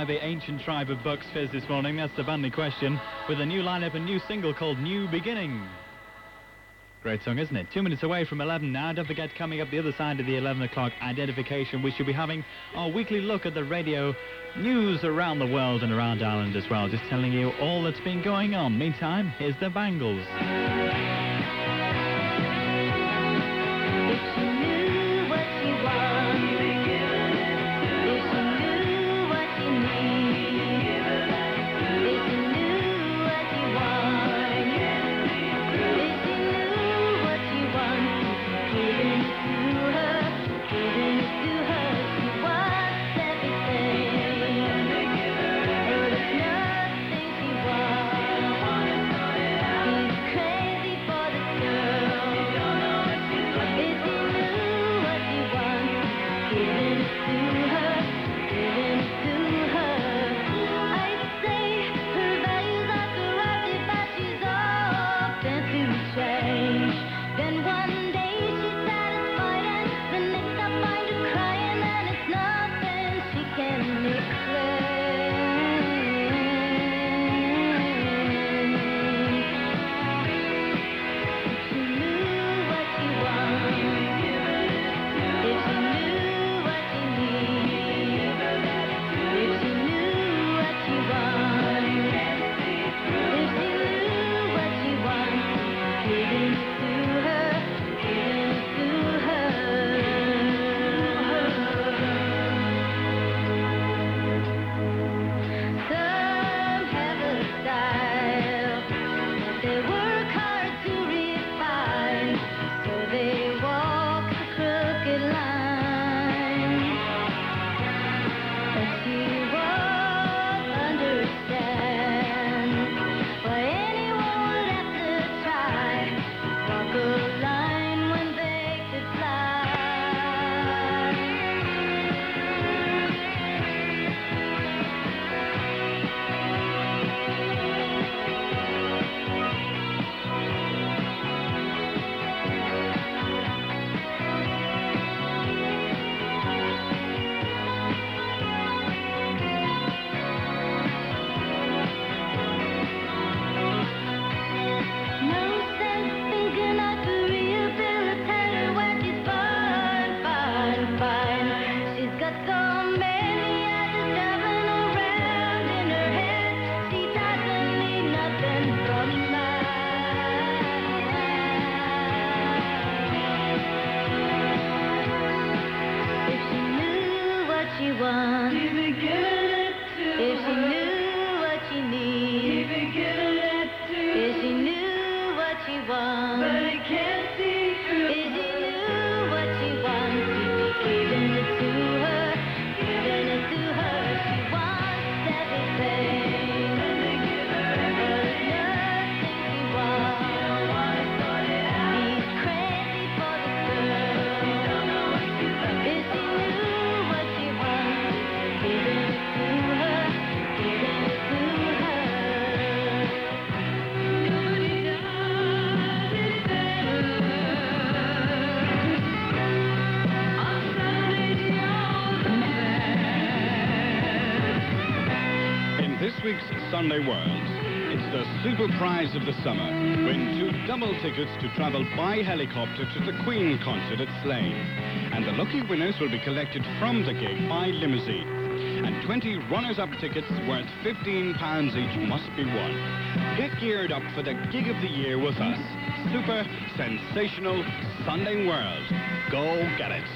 by the ancient tribe of Bucks Fizz this morning. That's the Banley Question, with a new lineup, a new single called New Beginning. Great song, isn't it? 2 minutes away from 11 now. Don't forget, coming up the other side of the 11 o'clock identification, we should be having our weekly look at the radio news around the world and around Ireland as well. Just telling you all that's been going on. Meantime, here's the Bangles. Week's Sunday World. It's the super prize of the summer. Win 2 double tickets to travel by helicopter to the Queen concert at Slane. And the lucky winners will be collected from the gig by limousine. And 20 runners-up tickets worth £15 each must be won. Get geared up for the gig of the year with us. Super sensational Sunday World. Go get it.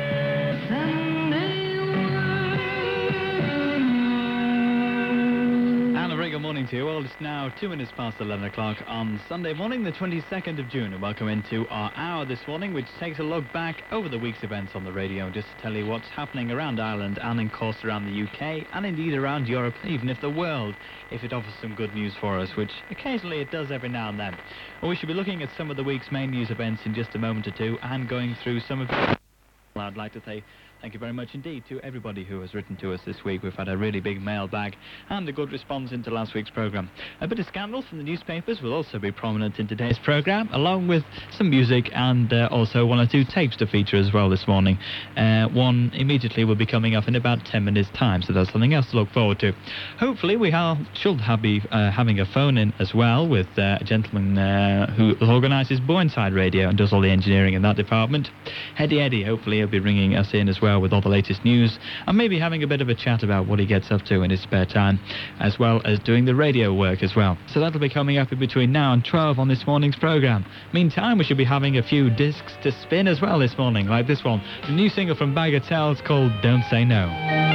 Good morning to you. Well, it's now 2 minutes past 11 o'clock on Sunday morning, the 22nd of June, and welcome into our hour this morning, which takes a look back over the week's events on the radio, just to tell you what's happening around Ireland and, of course, around the UK, and indeed around Europe, even if the world, if it offers some good news for us, which occasionally it does every now and then. Well, we should be looking at some of the week's main news events in just a moment or two, and going through some of I'd like to say Thank you very much indeed to everybody who has written to us this week. We've had a really big mailbag and a good response into last week's programme. A bit of scandals from the newspapers will also be prominent in today's programme, along with some music and also one or two tapes to feature as well this morning. One immediately will be coming up in about 10 minutes' time, so that's something else to look forward to. Hopefully we should be having a phone-in as well with a gentleman who organises Bourneside Radio and does all the engineering in that department. Eddie, hopefully he'll be ringing us in as well with all the latest news and maybe having a bit of a chat about what he gets up to in his spare time, as well as doing the radio work as well. So that'll be coming up in between now and 12 on this morning's programme. Meantime, we should be having a few discs to spin as well this morning, like this one. The new single from Bagatelle called Don't Say No.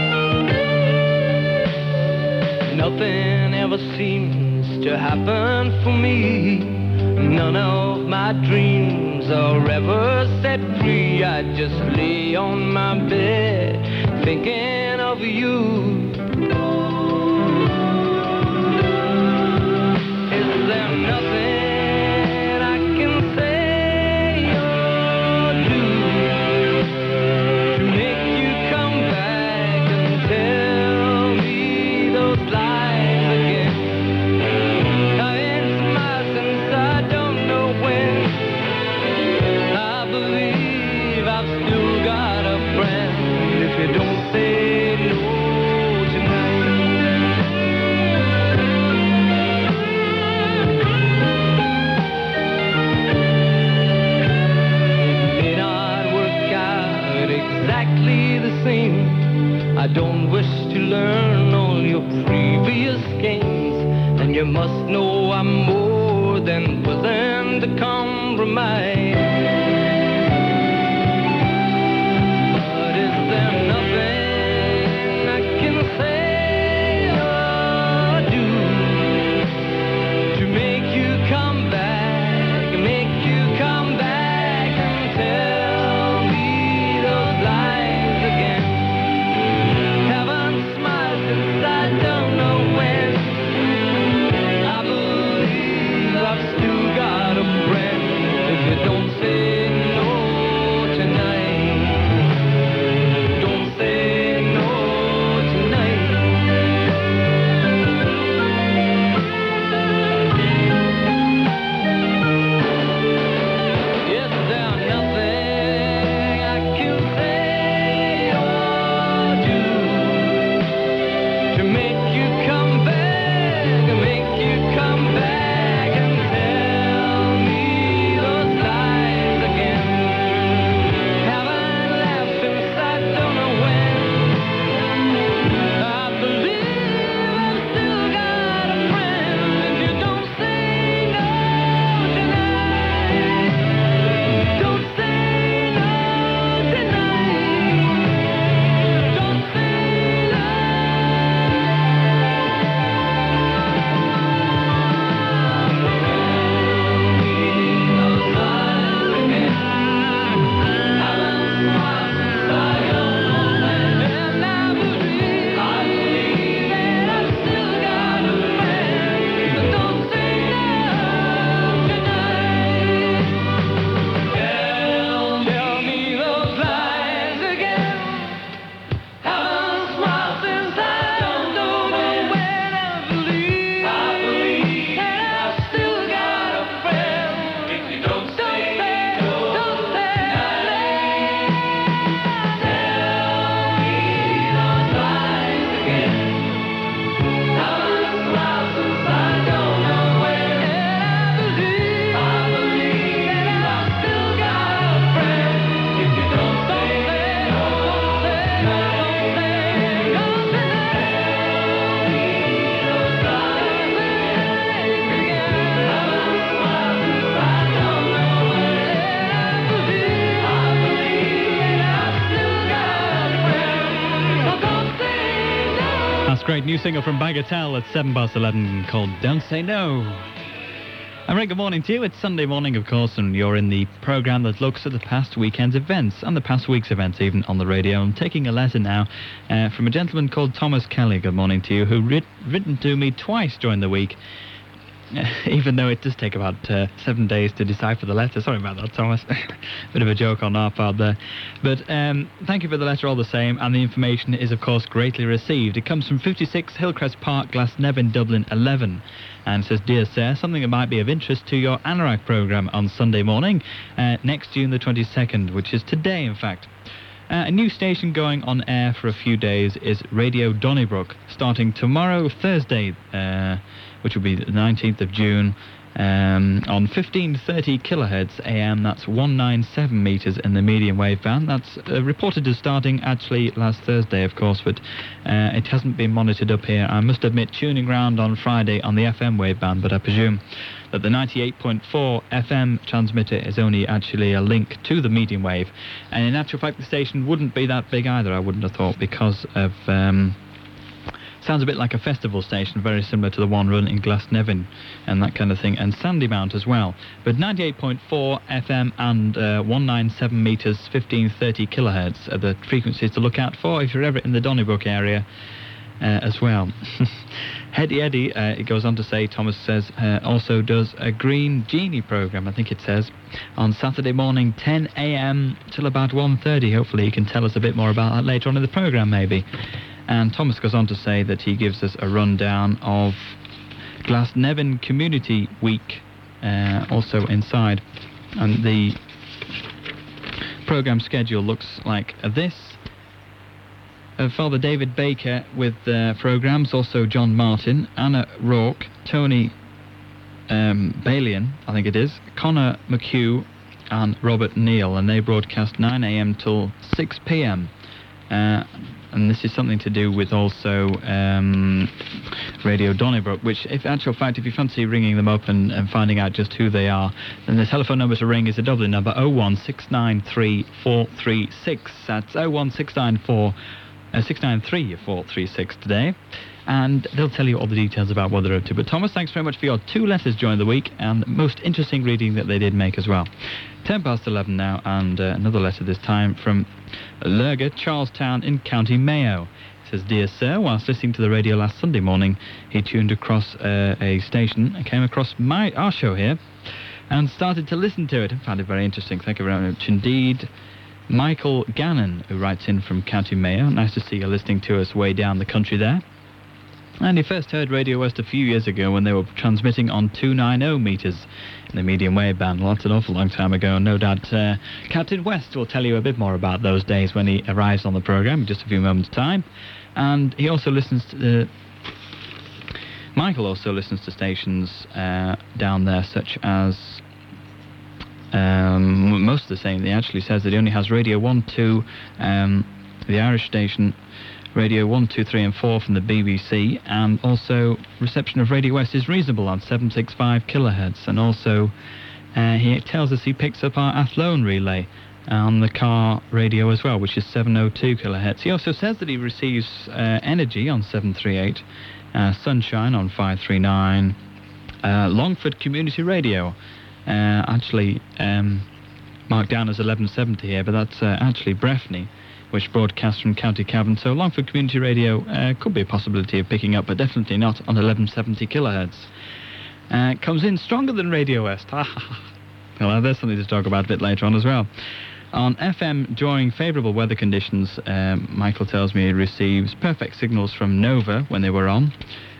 Nothing ever seems to happen for me. None of my dreams are ever set free. I just lay on my bed thinking of you. Is there nothing I can say or do to make you come back and tell me those lies again? I ain't smiled since I don't know when. I believe I've still got a friend. If you don't say no tonight. It may not work out exactly the same. I don't wish to learn all your previous games, and you must know I'm more than willing to compromise. But is there nothing I can say or do to make you come back and tell me those lies again? Haven't smiled since I don't know when. I believe I've still got a friend. If you don't say no tonight, don't say no tonight. Is there nothing I can say or do to make you come back and tell me those lies again? Haven't laughed since I don't know when. I believe I've still got a friend. If you don't say no tonight, don't say no tonight, don't say no. That's great new single from Bagatelle at 11 called Don't Say No. A very good morning to you. It's Sunday morning, of course, and you're in the programme that looks at the past weekend's events and the past week's events even on the radio. I'm taking a letter now from a gentleman called Thomas Kelly, good morning to you, who written to me twice during the week even though it does take about 7 days to decipher the letter. Sorry about that, Thomas. Bit of a joke on our part there. But thank you for the letter all the same, and the information is, of course, greatly received. It comes from 56 Hillcrest Park, Glasnevin, Dublin 11. And says, Dear Sir, something that might be of interest to your Anorak programme on Sunday morning, next June the 22nd, which is today, in fact. A new station going on air for a few days is Radio Donnybrook, starting tomorrow, Thursday, which will be the 19th of June, on 1530 kilohertz AM. That's 197 meters in the medium wave band. That's reported as starting actually last Thursday, of course, but it hasn't been monitored up here. I must admit, tuning round on Friday on the FM wave band, but I presume that the 98.4 FM transmitter is only actually a link to the medium wave. And in actual fact, the station wouldn't be that big either, I wouldn't have thought, because of... sounds a bit like a festival station, very similar to the one run in Glasnevin and that kind of thing, and Sandymount as well. But 98.4 FM and 197 meters, 1530 kilohertz are the frequencies to look out for if you're ever in the Donnybrook area as well. Heady Eddie, it goes on to say, Thomas says, also does a Green Genie programme, I think it says, on Saturday morning, 10 a.m. till about 1:30. Hopefully he can tell us a bit more about that later on in the programme, maybe. And Thomas goes on to say that he gives us a rundown of Glasnevin Community Week, also inside. And the programme schedule looks like this. Father David Baker with programmes, also John Martin, Anna Rourke, Tony Balian, I think it is, Connor McHugh and Robert Neal, and they broadcast 9 a.m. till 6 p.m. And this is something to do with also Radio Donnybrook, which, if actual fact, if you fancy ringing them up and finding out just who they are, then the telephone number to ring is the Dublin number 01693 436. That's 693 436 today. And they'll tell you all the details about what they're up to. But Thomas, thanks very much for your 2 letters during the week, and the most interesting reading that they did make as well. 10 past 11 now, and another letter this time from Lurga, Charlestown in County Mayo. It says, Dear Sir, whilst listening to the radio last Sunday morning, he tuned across a station and came across our show here and started to listen to it and found it very interesting. Thank you very much indeed. Michael Gannon, who writes in from County Mayo. Nice to see you listening to us way down the country there. And he first heard Radio West a few years ago when they were transmitting on 290 meters in the medium wave band. That's an awful long time ago, and no doubt Captain West will tell you a bit more about those days when he arrives on the programme in just a few moments' time. And he also listens to Michael also listens to stations down there, such as most of the same. He actually says that he only has Radio 1, 2, the Irish station, Radio 1, 2, 3 and 4 from the BBC, and also reception of Radio West is reasonable on 765 kilohertz, and also he tells us he picks up our Athlone relay on the car radio as well, which is 702 kilohertz. He also says that he receives Energy on 738, Sunshine on 539, Longford Community Radio, actually marked down as 1170 here, but that's actually Breffni, which broadcasts from County Cavan. So Longford Community Radio could be a possibility of picking up, but definitely not on 1170 kilohertz. Comes in stronger than Radio West. Well, there's something to talk about a bit later on as well. On FM, during favourable weather conditions, Michael tells me he receives perfect signals from Nova when they were on,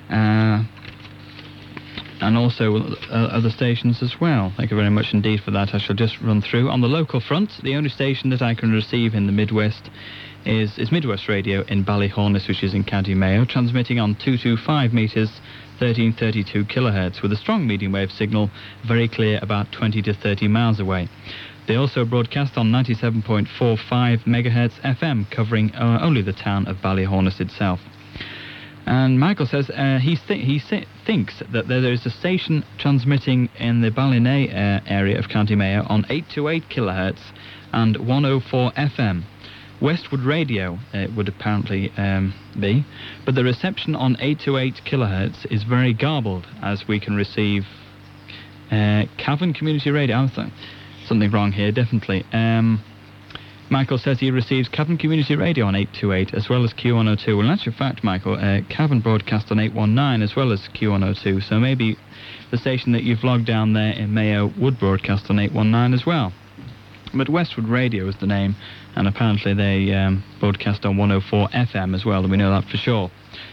and also other stations as well. Thank you very much indeed for that. I shall just run through. On the local front, the only station that I can receive in the Midwest is Midwest Radio in Ballyhornis, which is in County Mayo, transmitting on 225 metres, 1332 kilohertz, with a strong medium wave signal, very clear about 20 to 30 miles away. They also broadcast on 97.45 megahertz FM, covering only the town of Ballyhornis itself. And Michael says he thinks that there is a station transmitting in the Ballynay area of County Mayo on 828 kilohertz and 104 FM. Westwood Radio it would apparently be, but the reception on 828 kilohertz is very garbled, as we can receive Cavan Community Radio. Something wrong here, definitely. Michael says he receives Cavan Community Radio on 828 as well as Q102. Well, in actual fact, Michael, Cavan broadcast on 819 as well as Q102, so maybe the station that you've logged down there in Mayo would broadcast on 819 as well. But Westwood Radio is the name, and apparently they broadcast on 104 FM as well, and we know that for sure.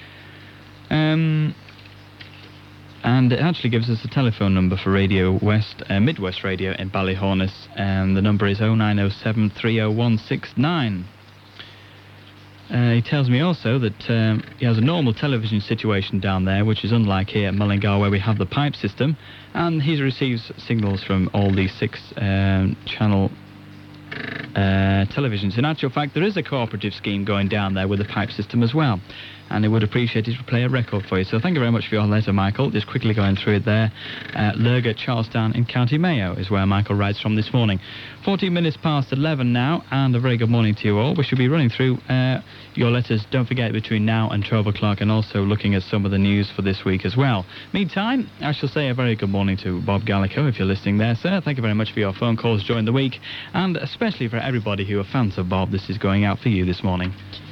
And it actually gives us a telephone number for Radio West, Midwest Radio in Ballyhornis, and the number is 0907 30169. He tells me also that he has a normal television situation down there, which is unlike here at Mullingar, where we have the pipe system, and he receives signals from all these 6 channel televisions. In actual fact, there is a cooperative scheme going down there with a pipe system as well, and he would appreciate it to play a record for you. So thank you very much for your letter, Michael. Just quickly going through it there. Lurga, Charlestown in County Mayo is where Michael writes from this morning. 14 minutes past 11 now, and a very good morning to you all. We should be running through your letters, don't forget, between now and 12 o'clock, and also looking at some of the news for this week as well. Meantime, I shall say a very good morning to Bob Gallico, if you're listening there, sir. Thank you very much for your phone calls during the week, and especially for everybody who are fans of Bob, this is going out for you this morning.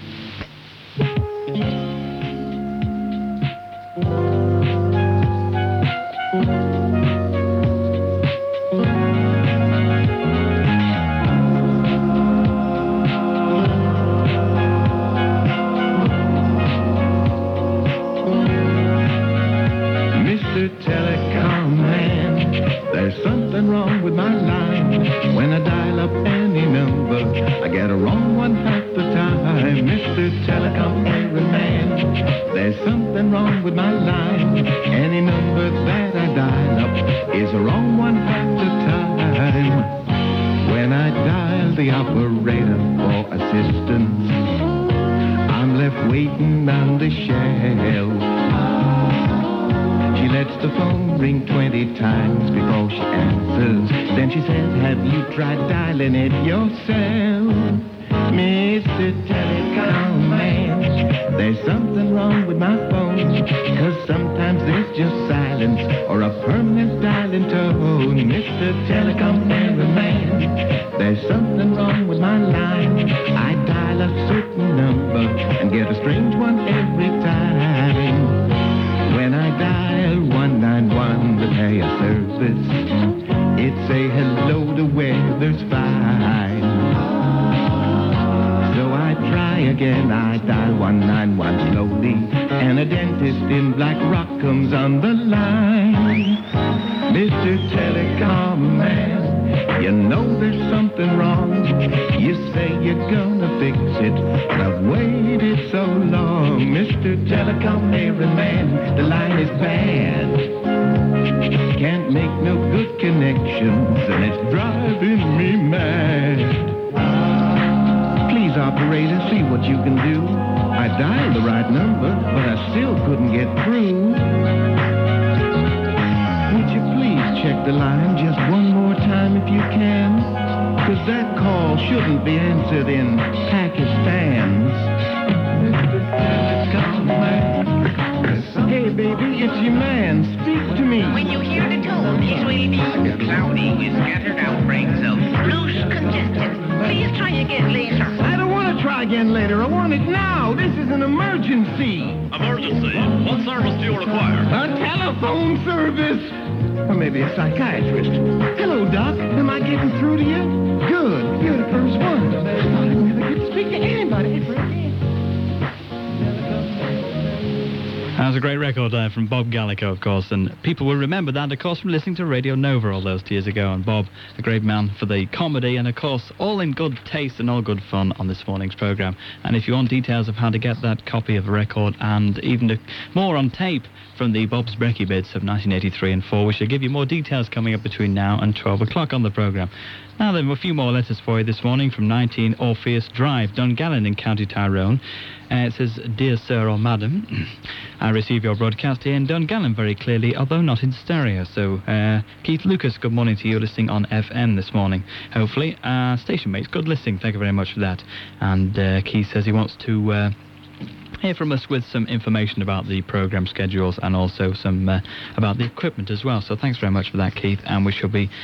Telecom man, there's something wrong with my line. When I dial up any number, I get a wrong one half the time. Mr. Telecom man, there's something wrong with my line. Any number that I dial up is a wrong one half the time. When I dial the operator for assistance, I'm left waiting on the shelf. She lets the phone ring 20 times before she answers. Then she says, have you tried dialing it yourself? Mr. Telecom man, there's something wrong with my phone, 'cause sometimes there's just silence or a permanent dialing tone. Mr. Telecom man, there's something wrong with my line. I dial a certain number and get a strange one every time. When I dial 191 to pay a service, it say hello, the weather's fine. So I try again, I dial 191 slowly, and a dentist in Black Rock comes on the line. Mr. Telecom man, you know there's something wrong. You say you're gonna fix it, but I've waited so long. Mr. Telecom man, the line is bad. Can't make no good connections, and it's driving me mad. Please, operator, see what you can do. I dialed the right number, but I still couldn't get through. Would you please check the line just one more time if you can? 'Cause that call shouldn't be answered in Pakistan. Hey, baby, it's your man. Speak to me. When you hear the tone, it will be cloudy with scattered outbreaks of loose congestion. Please try again later. I don't want to try again later. I want it now. This is an emergency. Emergency? What service do you require? A telephone service. Or maybe a psychiatrist. Hello, Doc. Am I getting through to you? Good. You're the first one. I never get to speak to anybody. That was a great record from Bob Gallico, of course, and people will remember that, of course, from listening to Radio Nova all those years ago. And Bob, a great man for the comedy, and of course, all in good taste and all good fun on this morning's programme. And if you want details of how to get that copy of the record and even more on tape from the Bob's Brekkie bits of 1983 and 4, we shall give you more details coming up between now and 12 o'clock on the programme. Now then, a few more letters for you this morning from 19 Orpheus Drive, Dungallen in County Tyrone. It says, Dear Sir or Madam, I receive your broadcast here in Dungallen very clearly, although not in stereo. So, Keith Lucas, good morning to you, listening on FM this morning. Hopefully, station mates, good listening. Thank you very much for that. And Keith says he wants to hear from us with some information about the programme schedules and also some about the equipment as well. So thanks very much for that, Keith, and we shall be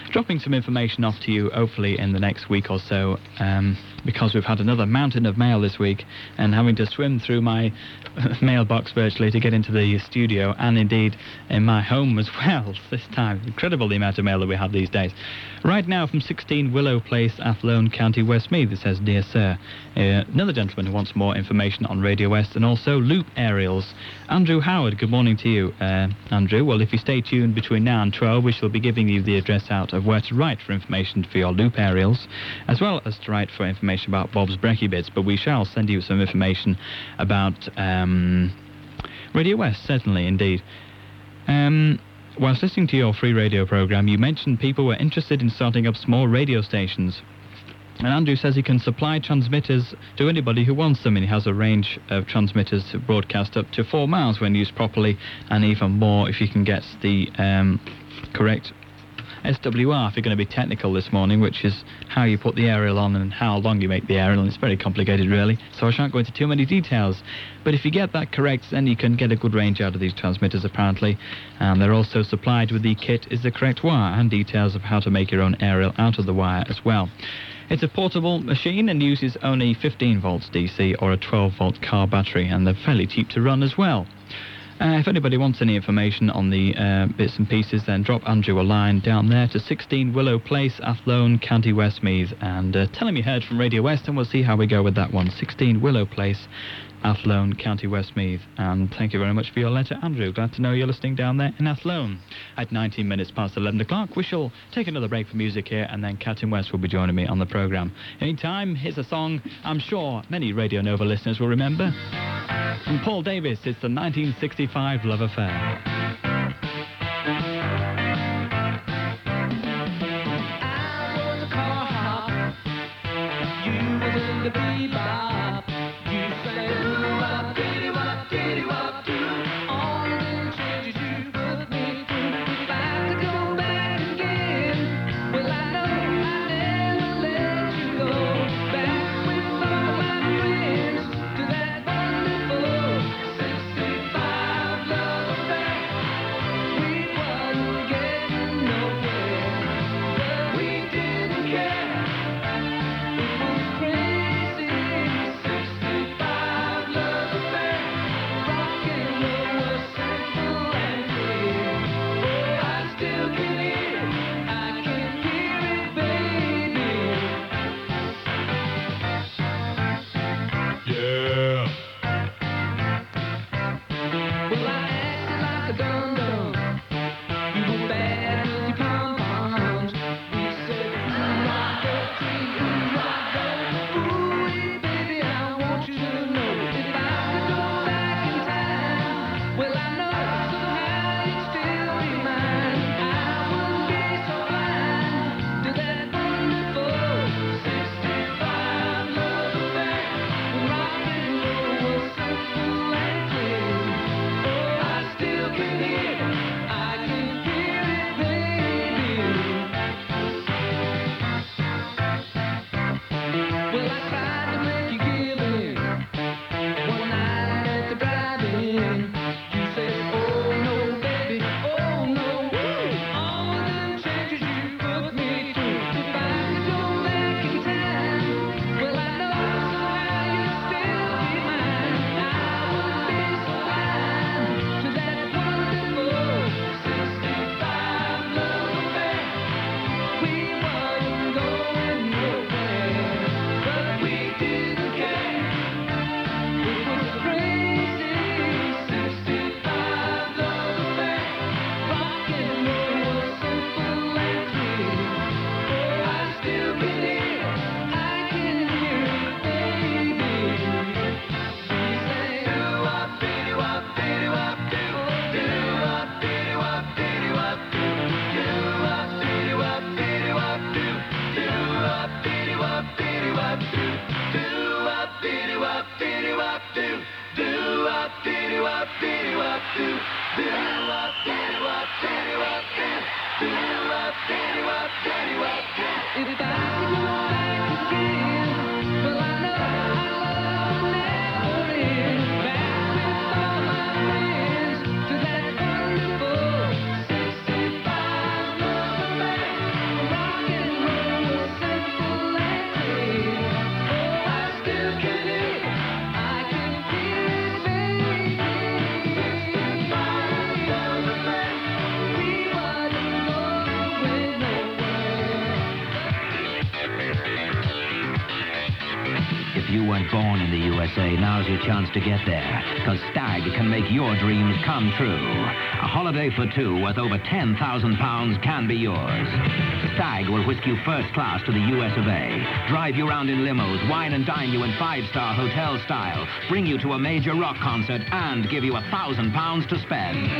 dropping some information off to you hopefully in the next week or so, because we've had another mountain of mail this week and having to swim through my mailbox virtually to get into the studio, and indeed in my home as well this time. Incredible the amount of mail that we have these days. Right now from 16 Willow Place, Athlone, County Westmeath, it says, "Dear Sir," another gentleman who wants more information on Radio West and also loop aerials. Andrew Howard, good morning to you, Andrew. Well, if you stay tuned between now and 12, we shall be giving you the address out of where to write for information for your loop aerials, as well as to write for information about Bob's Brekkie Bits, but we shall send you some information about Radio West, certainly, indeed. Whilst listening to your free radio programme, you mentioned people were interested in starting up small radio stations. And Andrew says he can supply transmitters to anybody who wants them, and he has a range of transmitters to broadcast up to 4 miles when used properly, and even more if you can get the correct SWR, if you're going to be technical this morning, which is how you put the aerial on and how long you make the aerial, and it's very complicated really, so I shan't go into too many details. But if you get that correct, then you can get a good range out of these transmitters apparently, and they're also supplied with the kit is the correct wire and details of how to make your own aerial out of the wire as well. It's a portable machine and uses only 15 volts DC or a 12 volt car battery, and they're fairly cheap to run as well. If anybody wants any information on the bits and pieces, then drop Andrew a line down there to 16 Willow Place, Athlone, County Westmeath, and tell him you heard from Radio West, and we'll see how we go with that one. 16 Willow Place, Athlone, County Westmeath. And thank you very much for your letter, Andrew. Glad to know you're listening down there in Athlone. At 19 minutes past 11 o'clock, we shall take another break for music here, and then Captain West will be joining me on the programme. Meantime, here's a song I'm sure many Radio Nova listeners will remember. From Paul Davis, it's the 1965 Love Affair. If you weren't born in the USA, now's your chance to get there. Because Stag can make your dreams come true. A holiday for two worth over £10,000 can be yours. Stag will whisk you first class to the US of A, drive you around in limos, wine and dine you in five-star hotel style, bring you to a major rock concert, and give you £1,000 to spend.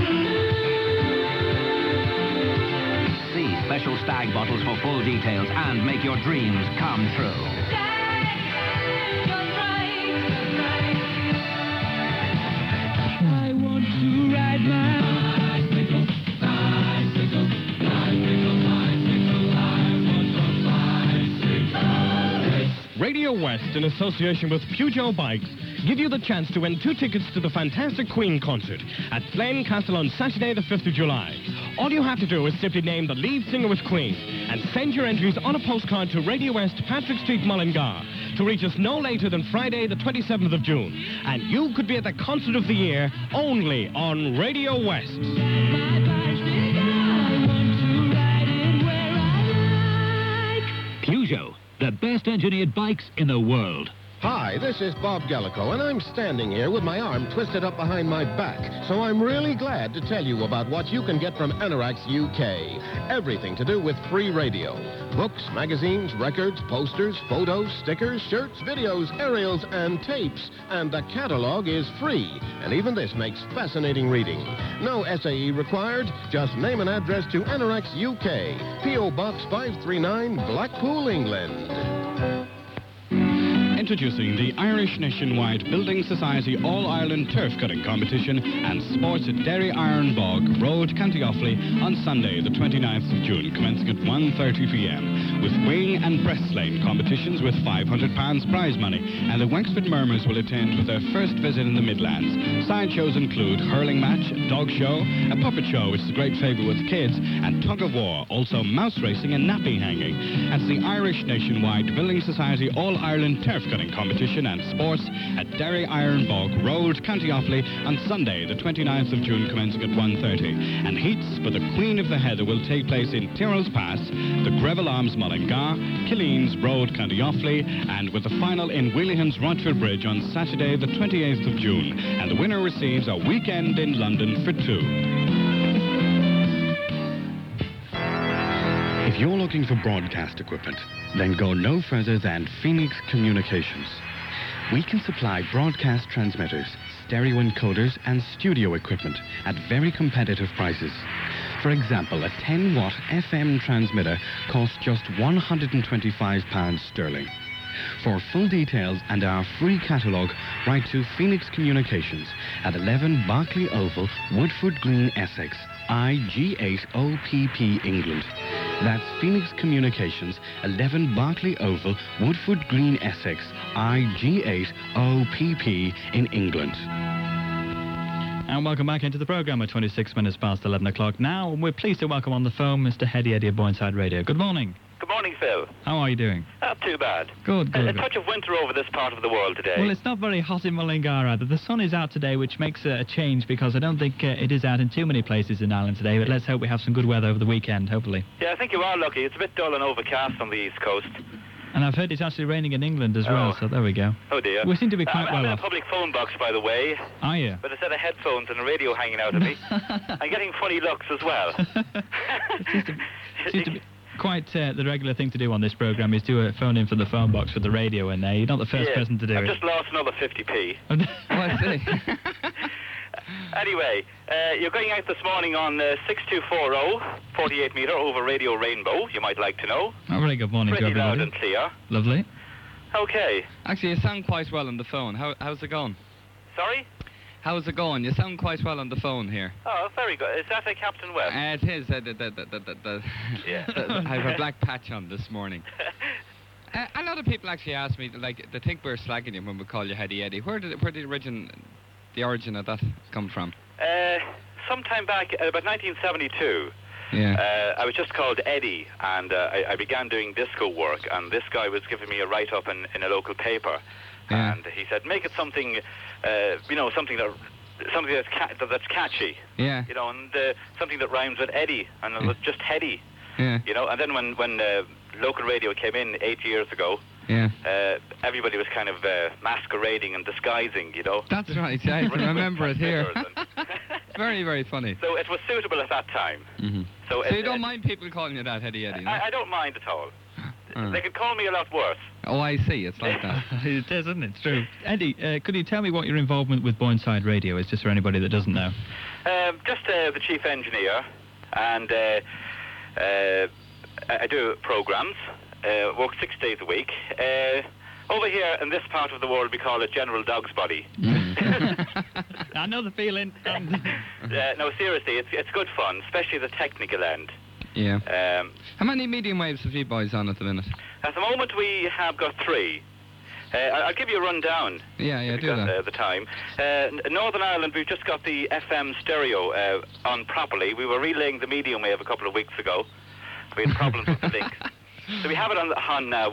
See special Stag bottles for full details and make your dreams come true. I want to ride my bicycle, bicycle, bicycle, bicycle. I want a bicycle. Radio West, in association with Peugeot Bikes, give you the chance to win 2 tickets to the fantastic Queen concert at Slane Castle on Saturday the 5th of July. All you have to do is simply name the lead singer with Queen and send your entries on a postcard to Radio West, Patrick Street, Mullingar, to reach us no later than Friday the 27th of June. And you could be at the concert of the year only on Radio West. Peugeot, the best engineered bikes in the world. Hi, this is Bob Gallico, and I'm standing here with my arm twisted up behind my back. So I'm really glad to tell you about what you can get from Anorax UK. Everything to do with free radio. Books, magazines, records, posters, photos, stickers, shirts, videos, aerials, and tapes. And the catalog is free. And even this makes fascinating reading. No SAE required. Just name and address to Anorax UK. P.O. Box 539, Blackpool, England. Introducing the Irish Nationwide Building Society All-Ireland Turf Cutting Competition and Sports at Derry Iron Bog Road, County Offaly on Sunday the 29th of June, commencing at 1:30 p.m. with wing and breastlane competitions with £500 prize money, and the Wexford Murmurs will attend with their first visit in the Midlands. Side shows include hurling match, dog show, a puppet show, which is a great favourite with kids, and tug of war, also mouse racing and nappy hanging. That's the Irish Nationwide Building Society All-Ireland Turf Cutting Competition and Sports at Derry Iron Bog Road, County Offaly on Sunday the 29th of June, commencing at 1:30. And heats for the Queen of the Heather will take place in Tyrrell's Pass, the Greville Arms Mullingar, Killeens Road, County Offaly, and with the final in Wheelyhan's Rochford Bridge on Saturday the 28th of June. And the winner receives a weekend in London for two. If you're looking for broadcast equipment, then go no further than Phoenix Communications. We can supply broadcast transmitters, stereo encoders, and studio equipment at very competitive prices. For example, a 10-watt FM transmitter costs just £125 sterling. For full details and our free catalogue, write to Phoenix Communications at 11 Berkeley Oval, Woodford Green, Essex, IG8OPP, England. That's Phoenix Communications, 11 Berkeley Oval, Woodford Green, Essex, IG8OPP in England. And welcome back into the programme at 26 minutes past 11 o'clock now. And we're pleased to welcome on the phone Mr. Heddy Eddy of Boyneside Radio. Good morning. Good morning, Phil. How are you doing? Not too bad. Good. A touch of winter over this part of the world today. Well, it's not very hot in Mullingar either. The sun is out today, which makes a change because I don't think it is out in too many places in Ireland today. But let's hope we have some good weather over the weekend, hopefully. Yeah, I think you are lucky. It's a bit dull and overcast on the East Coast. And I've heard it's actually raining in England as well, so there we go. Oh, dear. We seem to be quite I'm well in off. a public phone box, by the way. Are you? With a set of headphones and a radio hanging out of me. I'm getting funny looks as well. It seems to be quite the regular thing to do on this programme is do a phone in from the phone box with the radio in there. You're not the first person to do I've it. just lost another 50p. I see. Anyway, you're going out this morning on 6240, 48 metre over Radio Rainbow, you might like to know. Oh, very good morning to Pretty everybody. loud and clear. Lovely. Okay. Actually, you sound quite well on the phone. How's it going? Sorry? How's it going? You sound quite well on the phone here. Oh, very good. Is that a Captain Webb? It is. Yeah. I have a black patch on this morning. A lot of people actually ask me, like, they think we're slagging you when we call you Heddy Eddy. Where did the origin of that come from? Sometime back, about 1972. Yeah. I was just called Eddie, and I began doing disco work, and this guy was giving me a write-up in a local paper. Yeah. And he said, make it something, something that's catchy. Yeah. You know, and something that rhymes with Eddie, and it was just Heddy. Yeah. You know, and then when local radio came in 8 years ago, Yeah. Everybody was kind of masquerading and disguising, you know. That's right. I can remember it here. Very, very funny. So it was suitable at that time. Mm-hmm. So you don't mind people calling you that, Eddie? No? I don't mind at all. They could call me a lot worse. Oh, I see. It's like that. It is, isn't it? It's true. Eddie, could you tell me what your involvement with Boyneside Radio is, just for anybody that doesn't know? Just the chief engineer, and I do programs, work 6 days a week. Over here in this part of the world, we call it General Dog's Body. I know the feeling. No, seriously, it's good fun, especially the technical end. Yeah. How many medium waves have you boys on at the minute? At the moment, we have got 3. I'll give you a rundown. Yeah, do that. The time. In Northern Ireland, we've just got the FM stereo on properly. We were relaying the medium wave a couple of weeks ago. We had problems with the link. So we have it on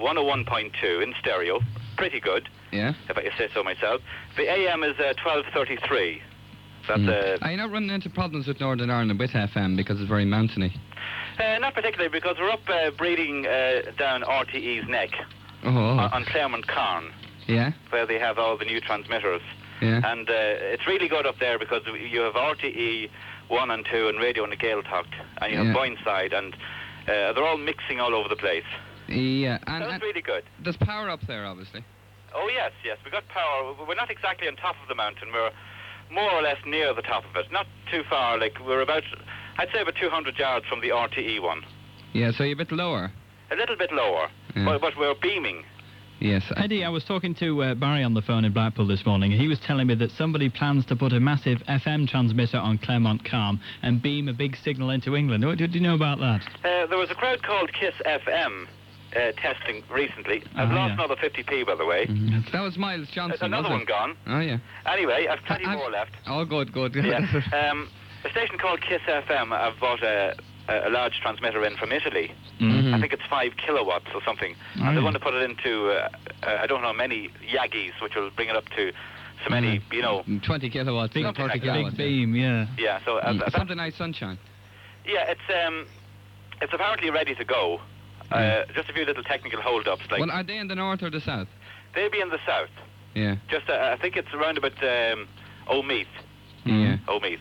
101.2 in stereo. Pretty good. Yeah. If I say so myself. The AM is 1233. That's Are you not running into problems with Northern Ireland with FM because it's very mountainy? Not particularly, because we're up breeding down RTE's neck on Claremont Carn. Yeah. Where they have all the new transmitters. Yeah. And it's really good up there because you have RTE 1 and 2 and Radio and the Gaeltacht, and you have Boyneside, and they're all mixing all over the place. Yeah. And that's really good. There's power up there, obviously. Oh, yes. We've got power. We're not exactly on top of the mountain. We're more or less near the top of it. Not too far. Like, we're about, I'd say about 200 yards from the RTE one. Yeah, so you're a bit lower. A little bit lower, but we're beaming. Yes. Eddie, I was talking to Barry on the phone in Blackpool this morning. He was telling me that somebody plans to put a massive FM transmitter on Claremont Carn and beam a big signal into England. What did you know about that? There was a crowd called Kiss FM testing recently. I've lost another 50p, by the way. Mm-hmm. That was Miles Johnson. Another one gone. Oh, yeah. Anyway, I've plenty more left. Oh, good. Yeah. A station called Kiss FM, I've bought a large transmitter in from Italy. Mm-hmm. I think it's 5 kilowatts or something. And they want to put it into, I don't know, many Yagis, which will bring it up to so many, 20 kilowatts, 30 like kilowatts. Big beam, yeah. Yeah, so... something like Sunshine. Yeah, it's apparently ready to go. Just a few little technical hold-ups. Like, well, are they in the north or the south? They'll be in the south. Yeah. Just, I think it's around about Omeath. Yeah. Omeath.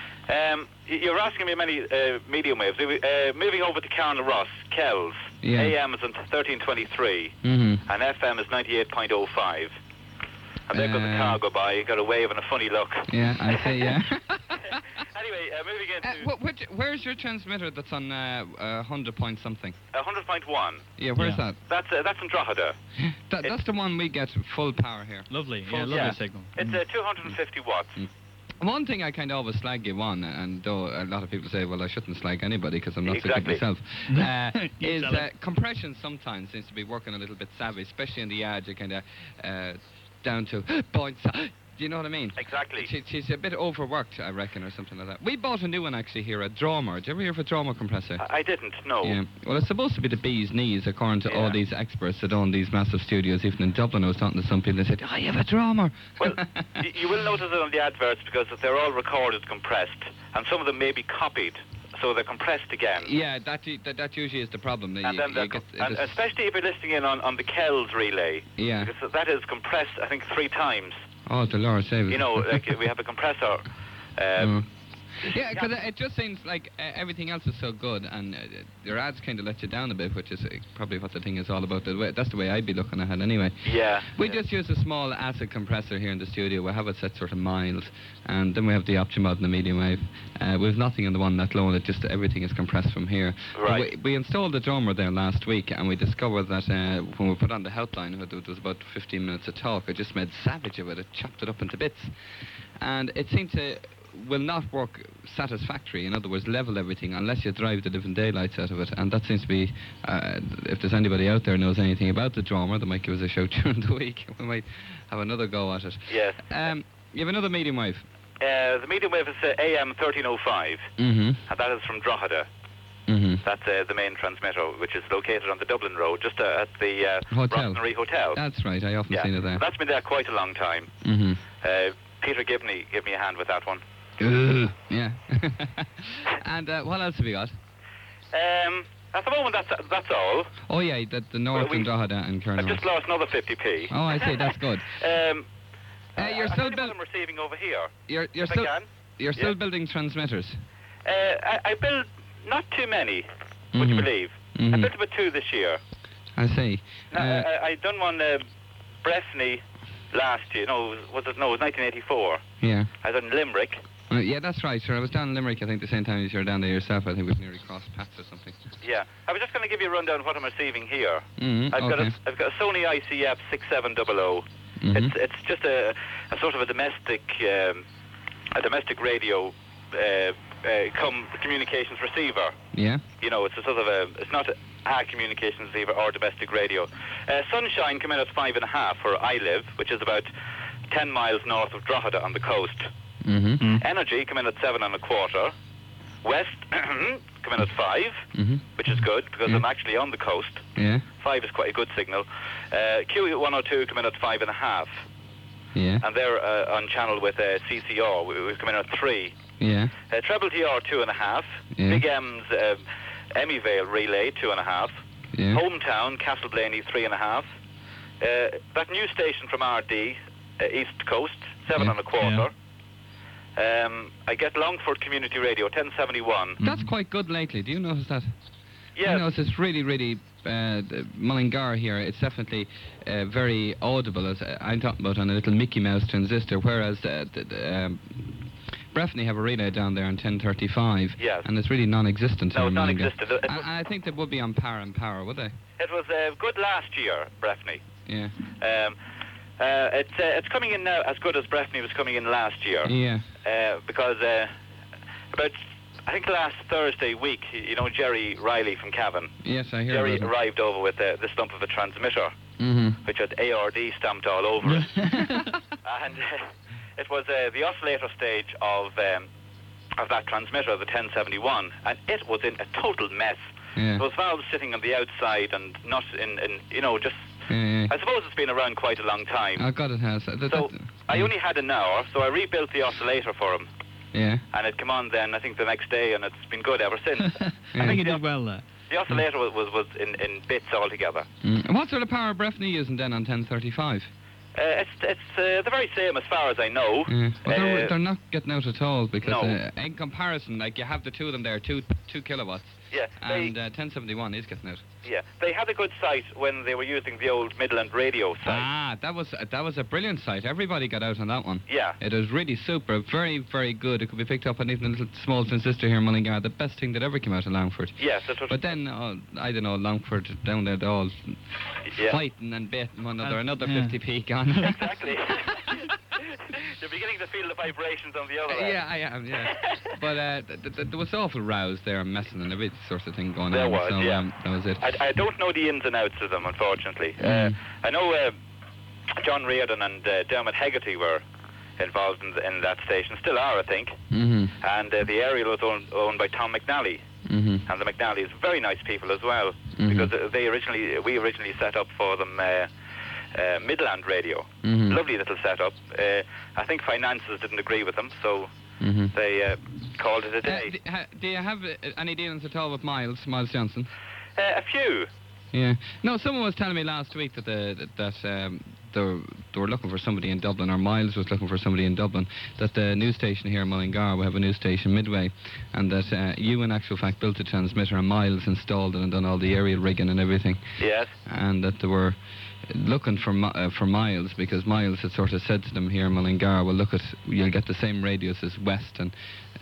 You're asking me many medium waves. Moving over to Carnaross, Kells. Yeah. AM is on 1323, and FM is 98.05. And there goes a car go by. You got a wave and a funny look. Yeah, I see. Yeah. Anyway, moving into... where's your transmitter that's on 100 point something? 100.1. Yeah, where's that? That's in Drogheda. That's the one we get full power here. Lovely, lovely signal. It's 250 watts. One thing I kind of always slag you on, and though a lot of people say, well, I shouldn't slag anybody because I'm not sick of myself, is compression sometimes seems to be working a little bit savvy, especially in the yard. You kind of down to points. Do you know what I mean? Exactly. She's a bit overworked, I reckon, or something like that. We bought a new one actually here, a Dromer. Did you ever hear of a Dromer compressor? I didn't, no. Yeah. Well, it's supposed to be the bee's knees, according to all these experts that own these massive studios. Even in Dublin, I was talking to some people, they said, I have a Dromer. Well, you will notice it on the adverts because they're all recorded compressed, and some of them may be copied, so they're compressed again. Yeah, that usually is the problem. And especially if you're listening in on the Kells relay. Yeah. Because that is compressed, I think, 3 times. Oh, the Lord save us. You know, like we have a compressor. Yeah, because it just seems like everything else is so good, and your ads kind of let you down a bit, which is probably what the thing is all about. That's the way I'd be looking at it anyway. Yeah. We just use a small acid compressor here in the studio. We have it set sort of mild, and then we have the Optimod and the medium wave. We have nothing in the one that low, and just everything is compressed from here. Right. We installed the Dromer there last week, and we discovered that when we put on the helpline, it was about 15 minutes of talk. I just made savage of it. It chopped it up into bits, and it seemed to will not work satisfactory. In other words, level everything unless you drive the living daylights out of it. And that seems to be, if there's anybody out there knows anything about the Dromer, they might give us a shout during the week. We might have another go at it. Yes. You have another medium wave? The medium wave is AM 1305, and that is from Drogheda. That's the main transmitter, which is located on the Dublin Road, just at the Rossmarie Hotel. That's right, I often seen it there. That's been there quite a long time. Peter Gibney gave me a hand with that one. Yeah. And what else have you got? At the moment, that's all. Oh, yeah, the North and Drogheda and I've Kernow. just lost another 50p. Oh, I see, that's good. You're still I'm receiving over here. You're If I still can. you're still building transmitters. I built not too many, would you believe? I built about 2 this year. I see. Now, I done one Breffni last year. No, it was 1984. Yeah. I done Limerick. Yeah, that's right, sir. I was down in Limerick, I think, the same time as you were down there yourself. I think we've nearly crossed paths or something. Yeah. I was just going to give you a rundown of what I'm receiving here. Mm-hmm. I've got a Sony ICF 6700. It's just a sort of a domestic radio communications receiver. Yeah. You know, it's a sort of it's not a communications receiver or domestic radio. Sunshine come in at 5.5 where I live, which is about 10 miles north of Drogheda on the coast. Energy come in at 7.25. West come in at 5, which is good because I'm actually on the coast. Yeah. 5 is quite a good signal. Q102 come in at 5.5. Yeah. And they're on channel with CCR. We've come in at 3. Yeah. Treble TR 2.5. Yeah. Big M's Emmyvale Relay 2.5. Yeah. Hometown Castle Blaney 3.5. That new station from RD East Coast 7.25. I get Longford Community Radio 1071. That's quite good lately. Do you notice that? Yeah. I notice it's really, really Mullingar here. It's definitely very audible. As I'm talking about on a little Mickey Mouse transistor, whereas Breffni have a relay down there on 1035. Yes. And it's really non-existent. No, in Mullingar. non-existent. And I think they would be on Power and Power, would they? It was good last year, Breffni. Yeah. It's coming in now as good as Breffni was coming in last year. Yeah. Because about, I think last Thursday week, you know Jerry Riley from Cavan. Yes, I hear Jerry about it. arrived over with this lump of a transmitter, which had ARD stamped all over it. And it was the oscillator stage of that transmitter, the 1071, and it was in a total mess. Yeah. Those valves sitting on the outside and not in just... Yeah. I suppose it's been around quite a long time. Oh, God, it has. So I only had an hour, so I rebuilt the oscillator for him. Yeah. And it came on then, I think, the next day, and it's been good ever since. I think you did well there. The oscillator was in bits altogether. And what sort of power Breffni using then on 1035? It's the very same as far as I know. Yeah. But they're not getting out at all because No. in comparison, like you have the two of them there, 2 kilowatts. Yeah. And 1071 is getting out. Yeah, they had a good site when they were using the old Midland radio site. Ah, that was a brilliant site. Everybody got out on that one. Yeah. It was really super, very, very good. It could be picked up on even a little small transistor here in Mullingar. The best thing that ever came out of Longford. Yes, that's what. But then, I don't know, Longford down there, they're all fighting and betting one another. Another 50p gone. Exactly. You're beginning to feel the vibrations on the other end. Yeah, I am, yeah. But there was awful rows there, messing and every sort of thing going There on. was, so, yeah. That was it. I don't know the ins and outs of them, unfortunately. I know John Reardon and Dermot Hegarty were involved in that station, still are, I think. And the aerial was owned by Tom McNally. And the McNallys, very nice people as well, because we originally set up for them Midland Radio. Lovely little setup. I think finances didn't agree with them, so they called it a day. Do you have any dealings at all with Miles Johnson? A few. Yeah. No, someone was telling me last week that they were looking for somebody in Dublin, or Miles was looking for somebody in Dublin, that the news station here in Mullingar, we have a news station Midway, and that you in actual fact built a transmitter and Miles installed it and done all the aerial rigging and everything. Yes. And that they were looking for Miles, because Miles had sort of said to them here in Mullingar, well, look, you'll get the same radius as West, and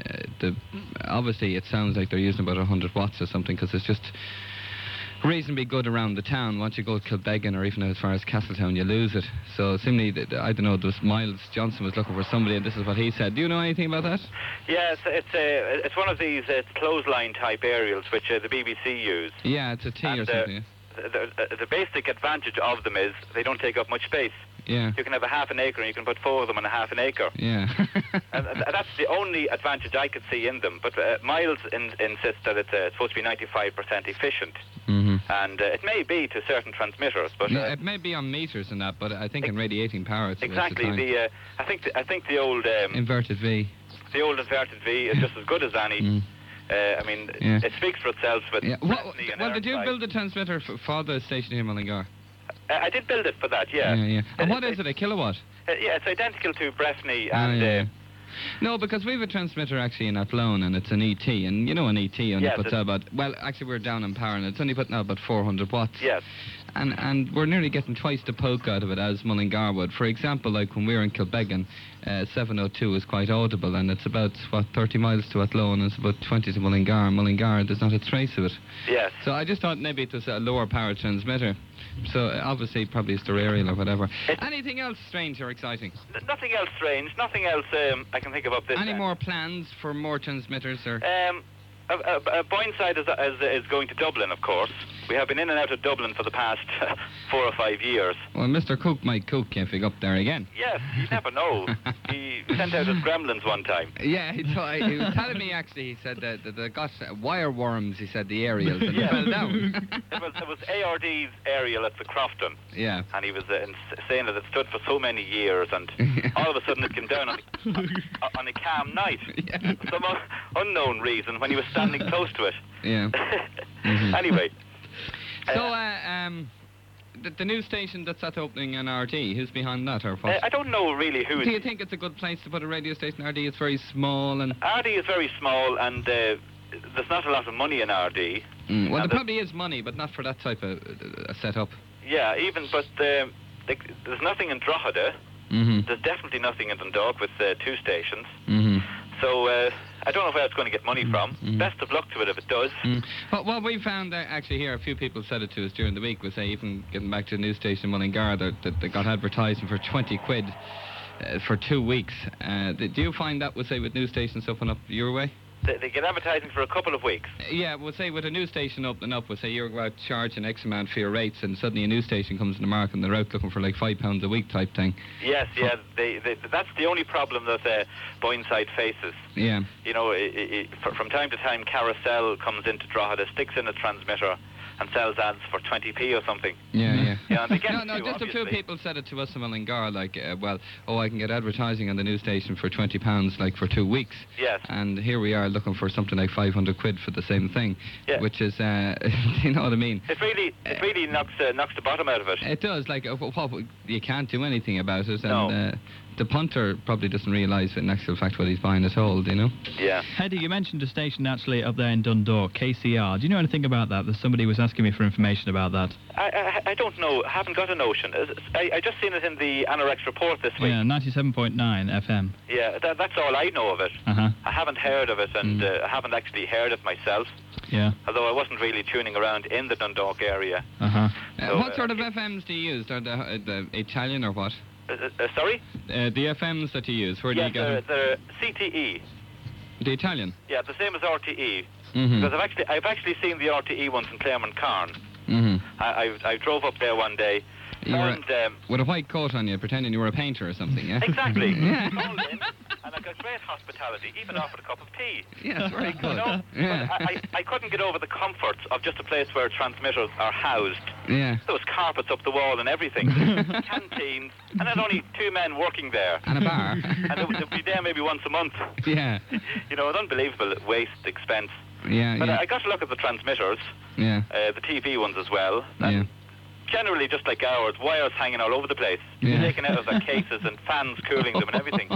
obviously it sounds like they're using about 100 watts or something, because it's just reasonably good around the town. Once you go to Kilbeggan or even as far as Castletown, you lose it. So seemingly, I don't know, Miles Johnson was looking for somebody, and this is what he said. Do you know anything about that? Yes, it's one of these clothesline type aerials which the BBC use. Yeah, it's a T or something. The basic advantage of them is they don't take up much space. Yeah. You can have a half an acre and you can put 4 of them on a half an acre. Yeah. and that's the only advantage I could see in them. But Miles insists that it's supposed to be 95% efficient. And it may be to certain transmitters, but it may be on meters and that, but I think in radiating power it's exactly. I think the old inverted V. The old inverted V is just as good as any. I mean, Yeah. it speaks for itself. But Well, did you build the transmitter for the station here in Mullingar? I did build it for that, yeah. Yeah. And what is it, a kilowatt? Yeah, it's identical to Breffni Ah, and... yeah. No, because we have a transmitter actually in Athlone, and it's an ET, and you know an ET only Yes, puts out about, well, actually we're down in power, and it's only putting out about 400 watts. Yes. And we're nearly getting twice the poke out of it as Mullingar would. For example, like when we were in Kilbeggan, 702 is quite audible, and it's about, 30 miles to Athlone, and it's about 20 to Mullingar. Mullingar, there's not a trace of it. Yes. So I just thought maybe it was a lower power transmitter. So obviously probably it's their aerial or whatever. Anything else strange or exciting? Nothing else strange, nothing else I can think of up this Any end. more plans for more transmitters or? Boyneside is going to Dublin, of course. We have been in and out of Dublin for the past 4 or 5 years. Well, Mr. Cook might cook if he go up there again. Yes, you never know. He sent out his gremlins one time. Yeah, he was telling me actually, he said that they got wire worms, he said, the aerials, and Yeah. fell down. It was ARD's aerial at the Crofton. Yeah. And he was saying that it stood for so many years, and all of a sudden it came down on a calm night. Yeah. For some unknown reason when he was standing close to it. Yeah. Anyway. So, the new station that's at opening in RD, who's behind that or what? I don't know really who. Do you think it's a good place to put a radio station? RD is very small and... RD is very small, and there's not a lot of money in RD. Well, there probably is money, but not for that type of setup. Yeah, but there's nothing in Drogheda. Mm-hmm. There's definitely nothing in Dundalk with 2 stations. Mm-hmm. So I don't know where it's going to get money from. Best of luck to it if it does. What we found actually here, a few people said it to us during the week, was even getting back to the news station in Mullingar, that they got advertising for 20 quid for 2 weeks. Do you find that, say, with news stations opening up your way? They get advertising for a couple of weeks. Yeah, we'll say with a news station opening up, we'll say you're about charging X amount for your rates, and suddenly a news station comes in the market and they're out looking for like £5 a week type thing. Yes, yeah, that's the only problem that Boyneside faces. Yeah. You know, from time to time, Carousel comes into Drogheda, sticks in a transmitter, and sells ads for 20p or something. Yeah. Yeah, and they get no, just a few people said it to us in Mullingar, like, I can get advertising on the news station for £20, like, for 2 weeks. Yes. And here we are looking for something like 500 quid for the same thing. Yeah. Which is, you know what I mean? It really knocks the bottom out of it. It does, like, you can't do anything about it, and No. the punter probably doesn't realise in actual fact what he's buying at all, do you know? Yeah. Hedy, you mentioned a station actually up there in Dundalk, KCR. Do you know anything about that? There's somebody was asking me for information about that. I don't know. I haven't got a notion. I just seen it in the Anorex report this week. Yeah, 97.9 FM. Yeah, that's all I know of it. Uh-huh. I haven't heard of it, and I haven't actually heard it myself. Yeah. Although I wasn't really tuning around in the Dundalk area. Uh-huh. So, what sort of FMs do you use? Are the Italian or what? Sorry? The FMs that you use, where do you get them? the CTE. The Italian? Yeah, the same as RTE. Mm-hmm. Because I've actually seen the RTE ones in Claremont Carn. Mm-hmm. I drove up there one day. With a white coat on you, pretending you were a painter or something, yeah? Exactly. Yeah. Called in, and I got great hospitality, even offered a cup of tea. Yes, very good. You know? Yeah. But I couldn't get over the comforts of just a place where transmitters are housed. Yeah. There was carpets up the wall and everything. Canteens, and then only 2 men working there. And a bar. And they'd be there maybe once a month. Yeah. You know, an unbelievable waste, expense. Yeah, But yeah. I got to look at the transmitters, Yeah. the TV ones as well. Yeah. Generally, just like ours, wires hanging all over the place, Yeah. taken out of their cases and fans cooling them and everything.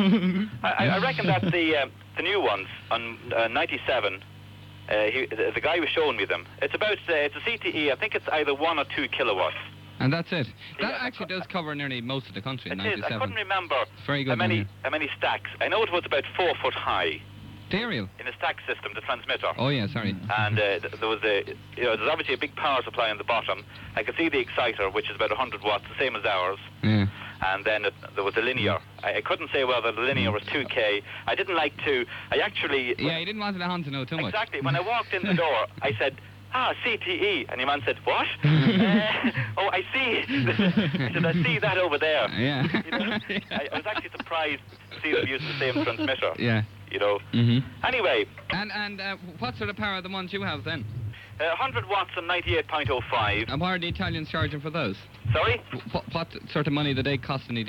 I reckon that the new ones on 97, the guy was showing me them. It's about it's a CTE. I think it's either 1 or 2 kilowatts. And that's it. That Yeah, actually does cover nearly most of the country, It is. 97. I couldn't remember Very good, how Daniel. many stacks. I know it was about 4 foot high The aerial? in a stack system, the transmitter. Oh, yeah, sorry. And there was there's obviously a big power supply on the bottom. I could see the exciter, which is about 100 watts, the same as ours. Yeah. And then there was a linear. I couldn't say whether the linear was 2K. I didn't like to. I actually. Yeah, you didn't want the hand to know too much. Exactly. When I walked in the door, I said, CTE. And your man said, what? I see. I said, I see that over there. Yeah. You know, I was actually surprised to see them using the same transmitter. Yeah. You know. Mm-hmm. Anyway. And what sort of power are the ones you have then? 100 watts and 98.05. And what are the Italians charging for those? Sorry? What sort of money do they cost in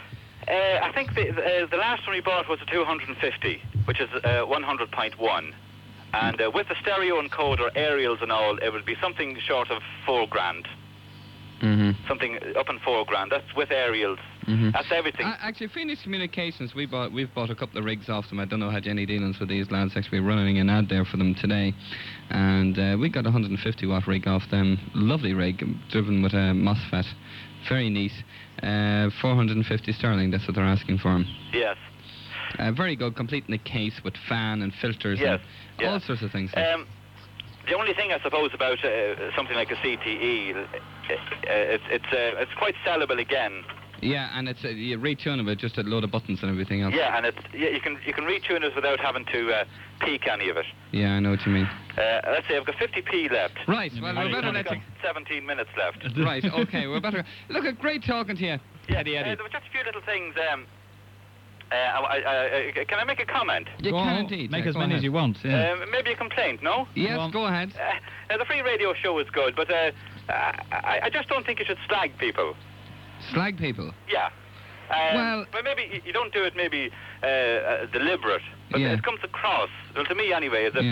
I think the last one we bought was a 250, which is 100.1. And with the stereo encoder, aerials and all, it would be something short of $4,000. Something up in $4,000. That's with aerials. That's everything. Actually, Phoenix Communications, we've bought a couple of rigs off them. I don't know had you any dealings with these lads. Actually, we're running an ad there for them today, and we got a 150 watt rig off them. Lovely rig, driven with a MOSFET, very neat. 450 sterling. That's what they're asking for them. Yes. Very good, complete in the case with fan and filters and all sorts of things. The only thing I suppose about something like a CTE, it's quite sellable again. Yeah, and it's you retune it just a load of buttons and everything else. Yeah, and you can retune it without having to peak any of it. Yeah, I know what you mean. Let's say I've got 50p left. Right, well, we're better I've got 17 minutes left. Right, okay, we're better. Look, great talking to you, Eddie. There were just a few little things. Can I make a comment? You can indeed. Make as many as you want. Yeah. Maybe a complaint, no? Yes, go ahead. The free radio show is good, but I just don't think you should slag people. Slag people? Yeah. Well, maybe you don't do it maybe deliberate, but it comes across, well, to me anyway, as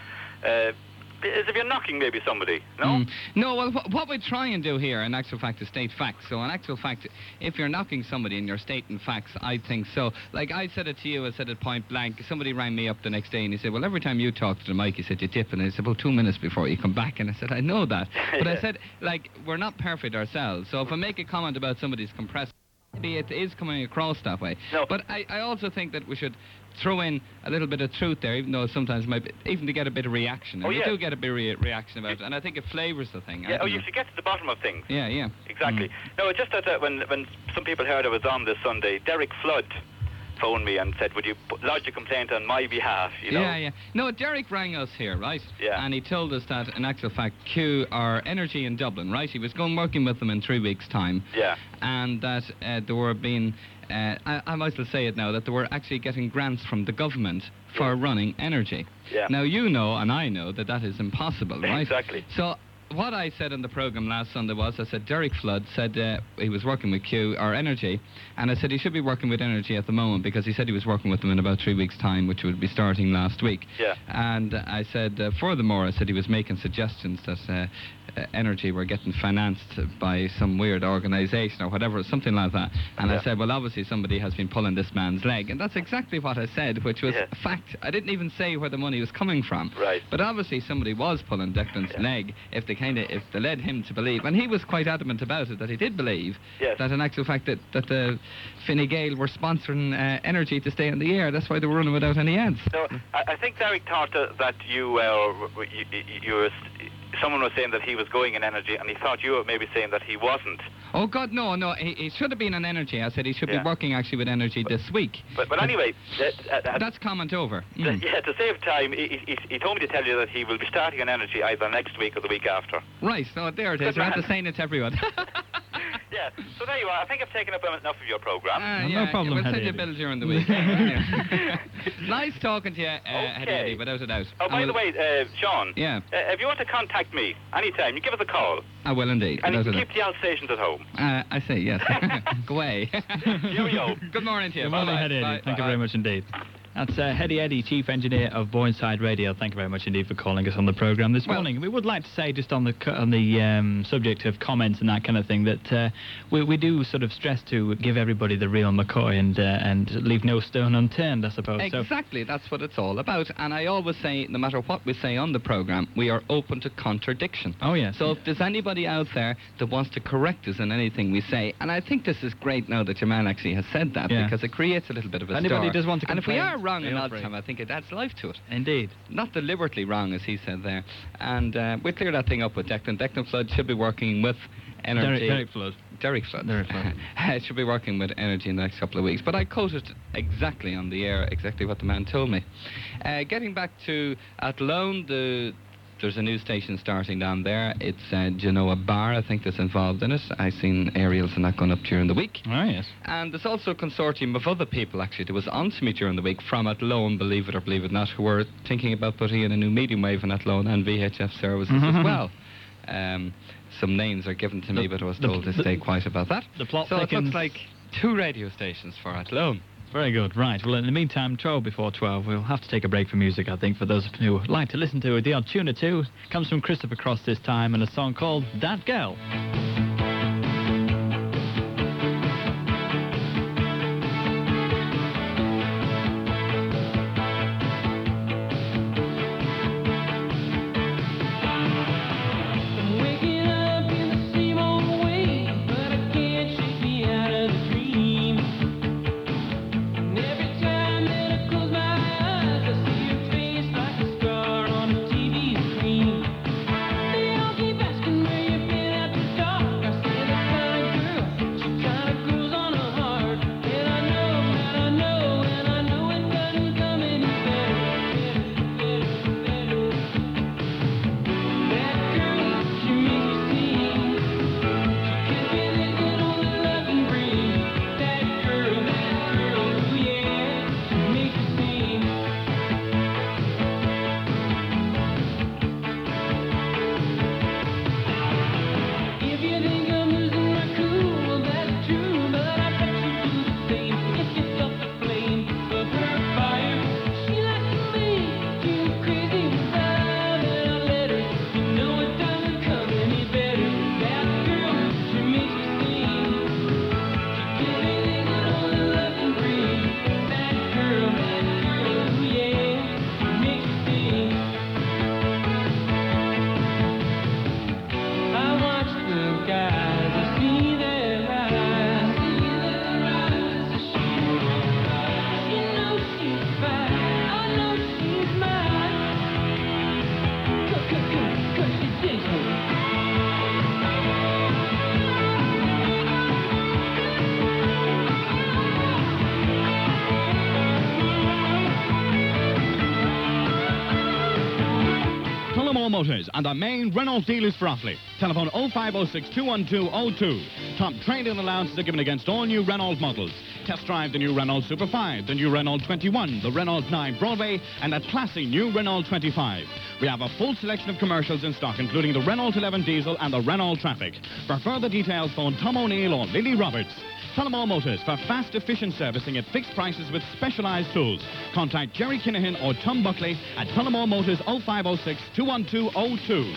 if you're knocking maybe somebody, no? No, well, what we try and do here, in actual fact, is state facts. So in actual fact, if you're knocking somebody and you're stating facts, I think so. Like I said it to you, I said it point blank. Somebody rang me up the next day and he said, well, every time you talk to the mic, he said, you dip, and it's about 2 minutes before you come back. And I said, I know that. But I said, like, we're not perfect ourselves. So if I make a comment about somebody's compressor, maybe it is coming across that way. No. But I also think that we should throw in a little bit of truth there, even though sometimes might be, even to get a bit of reaction. And you do get a bit of reaction about it, and I think it flavours the thing. Yeah, you should get to the bottom of things. Yeah. Exactly. No, it's just that when some people heard I was on this Sunday, Derek Flood phoned me and said, would you lodge a complaint on my behalf, you know? Yeah. No, Derek rang us here, right? Yeah. And he told us that, in actual fact, Q are Energy in Dublin, right? He was going working with them in 3 weeks' time. Yeah. And that there were being, I might as well say it now, that they were actually getting grants from the government for running energy. Yeah. Now, you know and I know that is impossible, right? Exactly. So what I said on the programme last Sunday was, I said, Derek Flood said he was working with Q, or Energy, and I said he should be working with Energy at the moment, because he said he was working with them in about 3 weeks' time, which would be starting last week. Yeah. And I said, furthermore, I said he was making suggestions that Energy were getting financed by some weird organisation or whatever, something like that. And I said, well, obviously somebody has been pulling this man's leg. And that's exactly what I said, which was a fact. I didn't even say where the money was coming from. Right. But obviously somebody was pulling Declan's leg if they led him to believe. And he was quite adamant about it, that he did believe that in actual fact that the Fine Gael were sponsoring Energy to stay in the air. That's why they were running without any ads. So I think Derek thought that you were... Someone was saying that he was going in Energy, and he thought you were maybe saying that he wasn't. Oh, God, no. He should have been in Energy. I said he should be working actually with Energy this week. But anyway... that's comment over. Yeah, to save time, he told me to tell you that he will be starting in Energy either next week or the week after. Right, so there it is. We're saying it to everyone. Yeah, so there you are. I think I've taken up enough of your programme. No problem, we'll send you bills during the week. Nice talking to you, Eddie, without a doubt. Oh, by the way, Sean. Yeah. If you want to contact me anytime, you give us a call. I will indeed. And you can keep the Alsatians at home. I say, yes. Go away. Cheerio. Good morning to you. Good morning, Eddie. Thank you very much indeed. That's Eddie, Chief Engineer of Boyneside Radio. Thank you very much indeed for calling us on the programme this morning. We would like to say, just on the subject of comments and that kind of thing, that we do sort of stress to give everybody the real McCoy and leave no stone unturned, I suppose. Exactly, that's what it's all about. And I always say, no matter what we say on the programme, we are open to contradiction. Oh, yes. So if there's anybody out there that wants to correct us in anything we say, and I think this is great now that your man actually has said that, because it creates a little bit of a Anybody does want to complain, and if we are wrong in odd time, I think it adds life to it. Indeed. Not deliberately wrong, as he said there. And we'll clear that thing up with Declan. Declan Flood should be working with Energy. Derek Flood. Derek Flood. Should be working with Energy in the next couple of weeks. But I quoted exactly on the air exactly what the man told me. Getting back to Athlone, there's a new station starting down there. It's Genoa Bar, I think, that's involved in it. I've seen aerials and that going up during the week. Oh, yes. And there's also a consortium of other people, actually, that was on to me during the week from Athlone, believe it or believe it not, who were thinking about putting in a new medium wave in Athlone and VHF services as well. Some names are given to me, but I was told to stay quiet about that. The plot so thickens. it looks like 2 radio stations for Athlone. Very good. Right. Well, in the meantime, 12 before 12, we'll have to take a break for music, I think, for those who like to listen to the odd tune or two. Comes from Christopher Cross this time, and a song called That Girl. Motors and the main Renault dealers for Offaly. Telephone 0506 21202. Top trade-in allowances are given against all new Renault models. Test drive the new Renault Super 5, the new Renault 21, the Renault 9 Broadway, and that classy new Renault 25. We have a full selection of commercials in stock, including the Renault 11 Diesel and the Renault Traffic. For further details, phone Tom O'Neill or Lily Roberts. Tullamore Motors for fast, efficient servicing at fixed prices with specialised tools. Contact Jerry Kinahan or Tom Buckley at Tullamore Motors 0506 21202.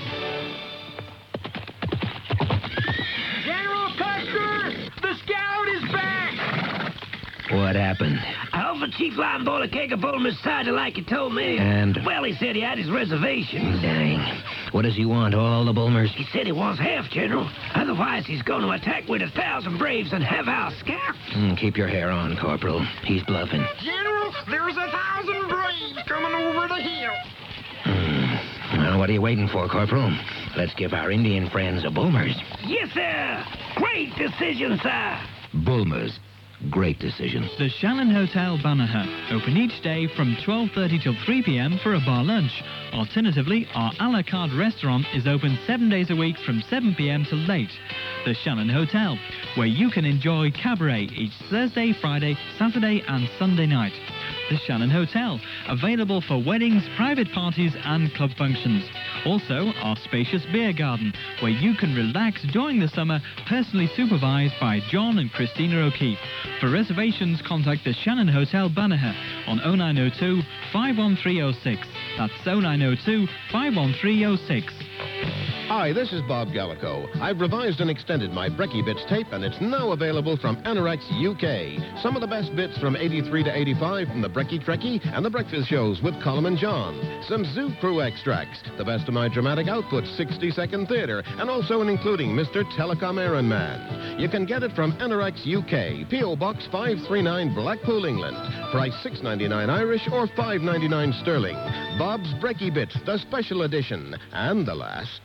General Custer, the scout is back! What happened? Alpha Chief Lion Bowler Keg of Bulmer's decided like he told me. And? Well, he said he had his reservations. Dang. What does he want, all the Bulmers? He said he wants half, General. Otherwise, he's going to attack with 1,000 braves and have our scalps. Keep your hair on, Corporal. He's bluffing. General, there's 1,000 braves coming over the hill. Well, what are you waiting for, Corporal? Let's give our Indian friends a Bulmers. Yes, sir. Great decision, sir. Bulmers. Great decision. The Shannon Hotel, Banagher. Open each day from 12:30 till 3 p.m. for a bar lunch. Alternatively, our a la carte restaurant is open 7 days a week from 7 p.m. till late. The Shannon Hotel, where you can enjoy cabaret each Thursday, Friday, Saturday and Sunday night. The Shannon Hotel, available for weddings, private parties and club functions. Also, our spacious beer garden, where you can relax during the summer, personally supervised by John and Christina O'Keefe. For reservations, contact the Shannon Hotel, Banagher on 0902 51306. That's 0902 51306. Hi, this is Bob Gallico. I've revised and extended my Brekkie Bits tape, and it's now available from Anorex UK. Some of the best bits from 83 to 85 from the Brekkie Trekkie and the Breakfast Shows with Colm and John. Some Zoo Crew extracts, the best of my dramatic output, 60-second theatre, and also including Mr. Telecom Iron Man. You can get it from Anorex UK, P.O. Box 539, Blackpool, England. Price $6.99 Irish or $5.99 sterling. Bob's Brekkie Bits, the special edition, and the last.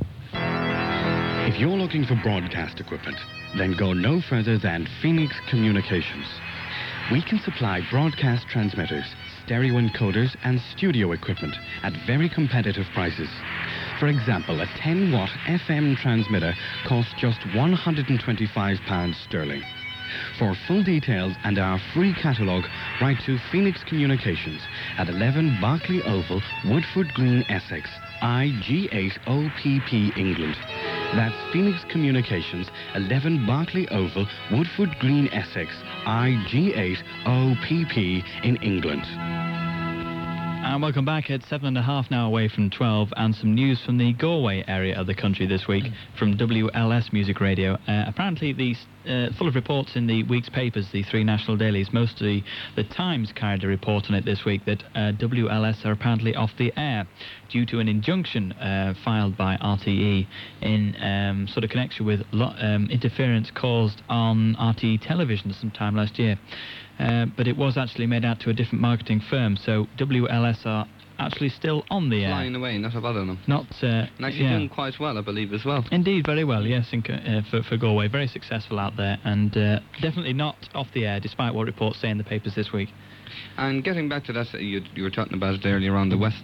If you're looking for broadcast equipment, then go no further than Phoenix Communications. We can supply broadcast transmitters, stereo encoders, and studio equipment at very competitive prices. For example, a 10-watt FM transmitter costs just £125 sterling. For full details and our free catalogue, write to Phoenix Communications at 11 Berkeley Oval, Woodford Green, Essex, IG8OPP, England. That's Phoenix Communications, 11 Berkeley Oval, Woodford Green, Essex, IG8OPP in England. And welcome back. It's 7.5 now away from 12, and some news from the Galway area of the country this week from WLS Music Radio. Apparently, full of reports in the week's papers, the three national dailies. Most of the Times carried a report on it this week that WLS are apparently off the air due to an injunction filed by RTE in sort of connection with interference caused on RTE television sometime last year. But it was actually made out to a different marketing firm, so WLS are actually still on the air. Flying away, not a bother them. Not, and actually doing quite well, I believe, as well. Indeed, very well, yes, for Galway. Very successful out there, and definitely not off the air, despite what reports say in the papers this week. And getting back to that, you were talking about it earlier on, the West...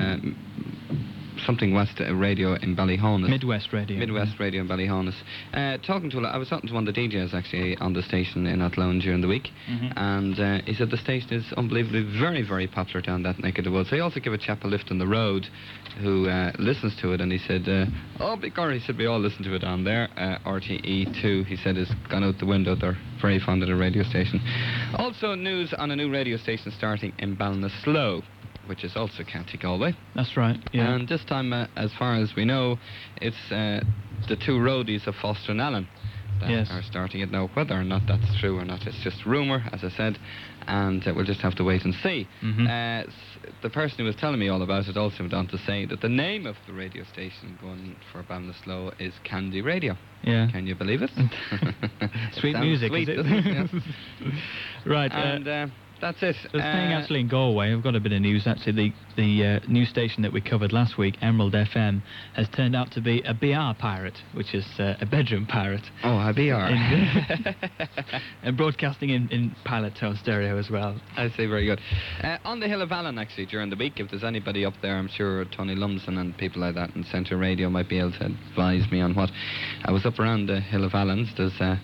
something West Radio in Ballyhonus. Midwest Radio in Ballyhonus. I was talking to one of the DJs actually on the station in Athlone during the week, and he said the station is unbelievably very, very popular down that neck of the woods. They also give a chap a lift on the road who listens to it, and he said, oh, he said we all listen to it on there. RTE2, he said, has gone out the window. They're very fond of the radio station. Also news on a new radio station starting in Ballinasloe, which is also County Galway. That's right, yeah. And this time, as far as we know, it's the two roadies of Foster and Allen that are starting it now. Whether or not that's true or not, it's just rumour, as I said, and we'll just have to wait and see. The person who was telling me all about it also went on to say that the name of the radio station going for Ballinasloe is Candy Radio. Yeah. Can you believe it? Sweet music, sweet, is it? Yeah. Right. And that's it. There's a thing actually in Galway. I've got a bit of news. Actually, the news station that we covered last week, Emerald FM, has turned out to be a BR pirate, which is a bedroom pirate. Oh, a BR. And broadcasting in pilot tone stereo as well. I see, very good. On the Hill of Allen, actually, during the week, if there's anybody up there, I'm sure Tony Lumsden and people like that in Centre Radio might be able to advise me on what. I was up around the Hill of Allens. There's a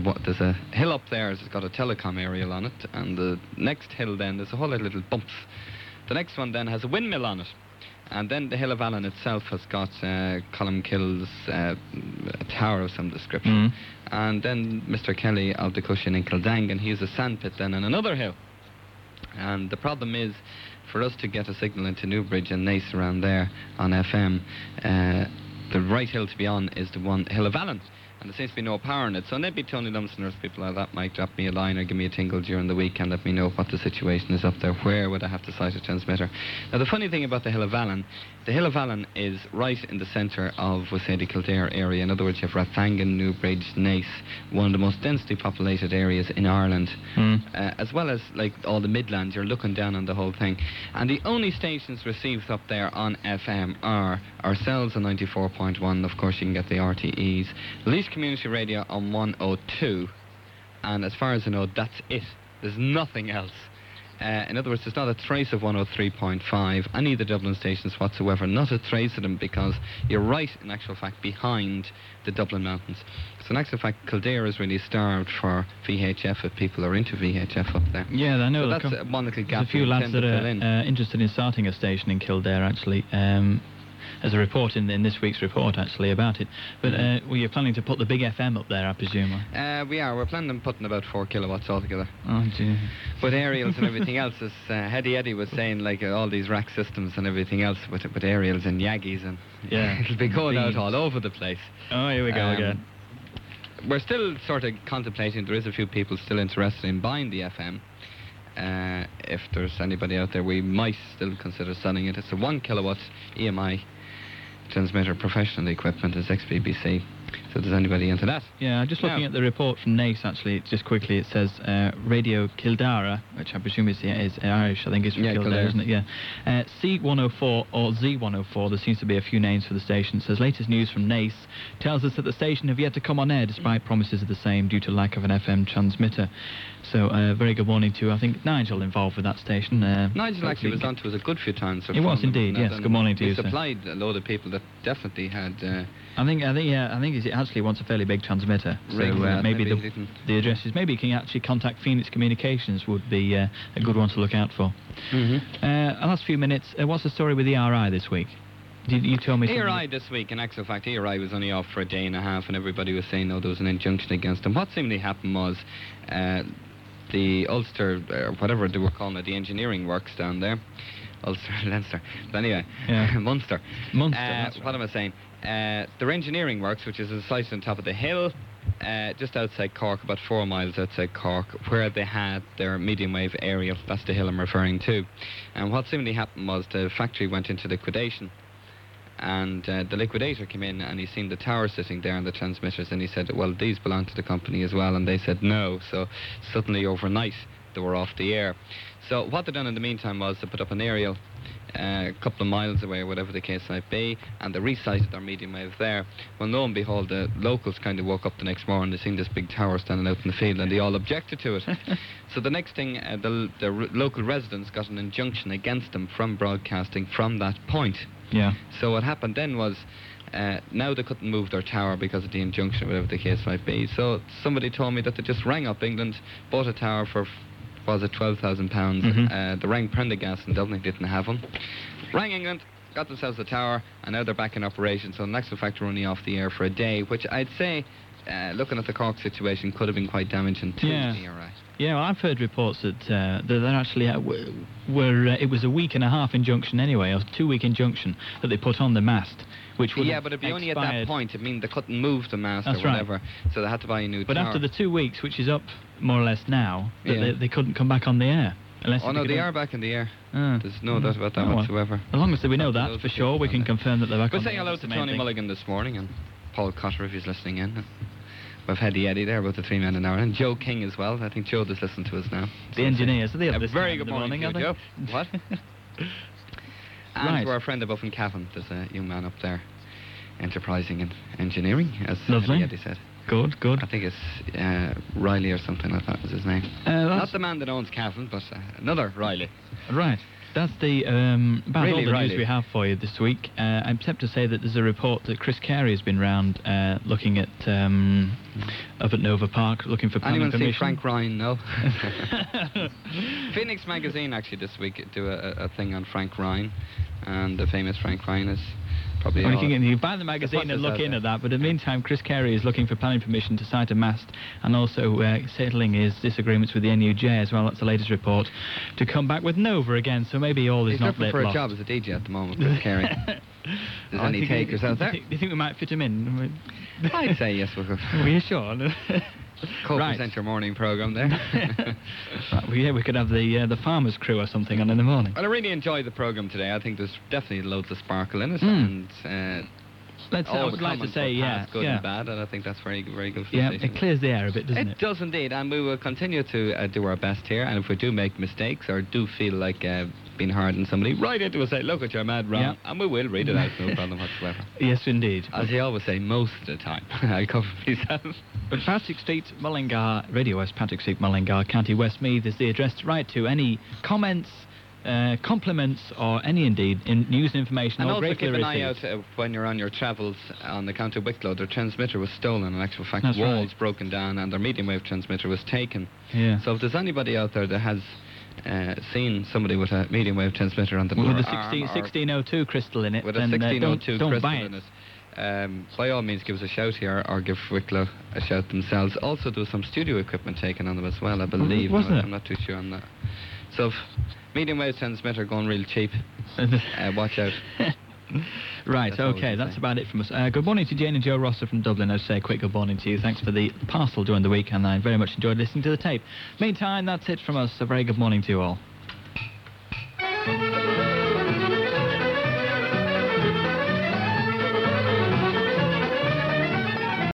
hill up there. It's got a telecom aerial on it, and the next hill then, there's a whole lot of little bumps. The next one then has a windmill on it. And then the Hill of Allen itself has got Columkill's a tower of some description. And then Mr. Kelly of the Cushion in Kildangan, he has a sandpit then on another hill. And the problem is, for us to get a signal into Newbridge and Naas around there on FM, the right hill to be on is the one, Hill of Allen. And there seems to be no power in it. So maybe Tony Lumsden or people like that might drop me a line or give me a tingle during the week and let me know what the situation is up there. Where would I have to site a transmitter? Now, the funny thing about the Hill of Allen is right in the centre of, we'll say, the Kildare area. In other words, you have Rathangan, Newbridge, Naas, one of the most densely populated areas in Ireland. As well as, like, all the Midlands, you're looking down on the whole thing. And the only stations received up there on FM are ourselves on 94.1. Of course, you can get the RTEs. Laois Community Radio on 102, and as far as I know, that's it. There's nothing else. In other words, there's not a trace of 103.5, any of the Dublin stations whatsoever, not a trace of them, because you're right, in actual fact, behind the Dublin Mountains. So in actual fact, Kildare is really starved for VHF if people are into VHF up there. Yeah, I know. So that's one little gap. There's a few lads that are interested in starting a station in Kildare, actually. There's a report in this week's report, actually, about it. But you're planning to put the big FM up there, I presume? We are. We're planning on putting about 4 kilowatts altogether. Oh, gee. But aerials and everything else, as Eddie was saying, like all these rack systems and everything else with aerials and Yaggies, and it'll be going out all over the place. Oh, here we go again. We're still sort of contemplating. There is a few people still interested in buying the FM. If there's anybody out there, we might still consider selling it. It's a 1 kilowatt EMI transmitter, professional equipment, is XBBC. So if there's anybody into that. Yeah, just looking at the report from Naas, actually, just quickly, it says Radio Kildare, which I presume is Irish, I think it's from Kildare, isn't it? Yeah. C104 or Z104, there seems to be a few names for the station. It says, latest news from Naas tells us that the station have yet to come on air, despite promises of the same, due to lack of an FM transmitter. So, very good morning to, I think, Nigel involved with that station. Nigel actually was on to us a good few times. It was indeed, yes. Good morning to you, sir. He supplied a load of people that definitely had... I think he actually wants a fairly big transmitter. So maybe the addresses. Maybe you can actually contact Phoenix Communications. Would be a good one to look out for. Last few minutes. What's the story with the RI this week? You told me something. ERI this week, in actual fact, ERI was only off for a day and a half, and everybody was saying, no, there was an injunction against them. What seemingly happened was the Ulster, whatever they were calling it, the engineering works down there. Ulster, Leinster. But anyway, Munster. Munster, that's right. What am I saying? Their engineering works, which is a site on top of the hill, just outside Cork, about 4 miles outside Cork, where they had their medium wave aerial. That's the hill I'm referring to. And what seemingly happened was the factory went into liquidation. And the liquidator came in and he seen the tower sitting there and the transmitters, and he said, well, these belong to the company as well. And they said no. So suddenly overnight they were off the air. So what they done in the meantime was they put up an aerial a couple of miles away, or whatever the case might be, and they resited their medium wave there. Well, lo and behold, the locals kind of woke up the next morning, they seen this big tower standing out in the field, and they all objected to it. So the next thing, the local residents got an injunction against them from broadcasting from that point. Yeah. So what happened then was, now they couldn't move their tower because of the injunction, whatever the case might be. So somebody told me that they just rang up England, bought a tower for, was it £12,000? They rang Prendergast in Dublin, didn't have one. Rang England, got themselves a tower, and now they're back in operation. So the next fact, only off the air for a day, which I'd say, looking at the Cork situation, could have been quite damaging to the ERI. Yeah, well, I've heard reports that they're actually it was a week and a half injunction anyway, or 2-week injunction that they put on the mast, which would but it'd be only at that point. It means they couldn't move the mast That's or whatever, so they had to buy a new tower. But after the 2 weeks, which is up more or less now, they couldn't come back on the air. They are back in the air. There's no doubt about that whatsoever. As long as we know that for sure, we can confirm that they're back on the air. We're saying hello to Tony Mulligan this morning, and Paul Cotter if he's listening in. We've had the Eddie there, about the 3 men an hour, and Joe King as well. I think Joe does listen to us now. The engineers, are they up this very time good in the morning, to you, Joe. What? And Right. to our friend above in Cavan, there's a young man up there, enterprising in engineering, as Lovely. Eddie said. Good. I think it's Riley or something like that was his name. Not the man that owns Cavan, but another Riley. Right. That's the about Really, all the Riley. news we have for you this week. I'm tempted to say that there's a report that Chris Carey has been round looking at up at Nova Park, looking for planning Anyone permission. see Frank Ryan? No. Phoenix Magazine actually this week do a thing on Frank Ryan, and the famous Frank Ryan is probably. Well, you can buy the magazine and look in at that, but in the meantime, Chris Carey is looking for planning permission to site a mast and also settling his disagreements with the NUJ as well. That's the latest report. To come back with Nova again, so maybe all is He's not looking for lost. a job as a DJ at the moment, Chris Carey. There's any takers out there? Do you think we might fit him in? I'd say yes, we could. Are you sure? Co-present your morning programme there. Right, well, yeah, we could have the farmers' crew or something on in the morning. Well, I really enjoyed the programme today. I think there's definitely loads of sparkle in it, and I would like to say, good and bad, and I think that's very, very good for yeah, the station. it clears the air a bit, doesn't it? It does indeed, and we will continue to do our best here, and if we do make mistakes or do feel like being hard on somebody, write into us, say, look at your mad wrong, and we will read it out, no problem whatsoever. Yes, indeed. As you always say, most of the time. I cover myself. But Patrick Street, Mullingar, Radio West, Patrick Street, Mullingar, County Westmeath is the address to write to. Any comments, compliments, or any indeed news and information, And all also gratefully keep an eye received. out when you're on your travels on the County Wicklow. Their transmitter was stolen. In actual fact, That's walls right. broken down, and their medium wave transmitter was taken. Yeah. So if there's anybody out there that has seen somebody with a medium wave transmitter on the With door a arm 1602 crystal in it, with a then 1602 don't crystal buy in it, by all means give us a shout here, or give Wicklow a shout themselves. Also there was some studio equipment taken on them as well, I believe. Was I'm not too sure on that. So if medium wave transmitter going real cheap, watch out. Right, okay, that's about it from us. Good morning to Jane and Joe Rosser from Dublin. I'd say a quick good morning to you. Thanks for the parcel during the week, and I very much enjoyed listening to the tape. Meantime, that's it from us. A very good morning to you all.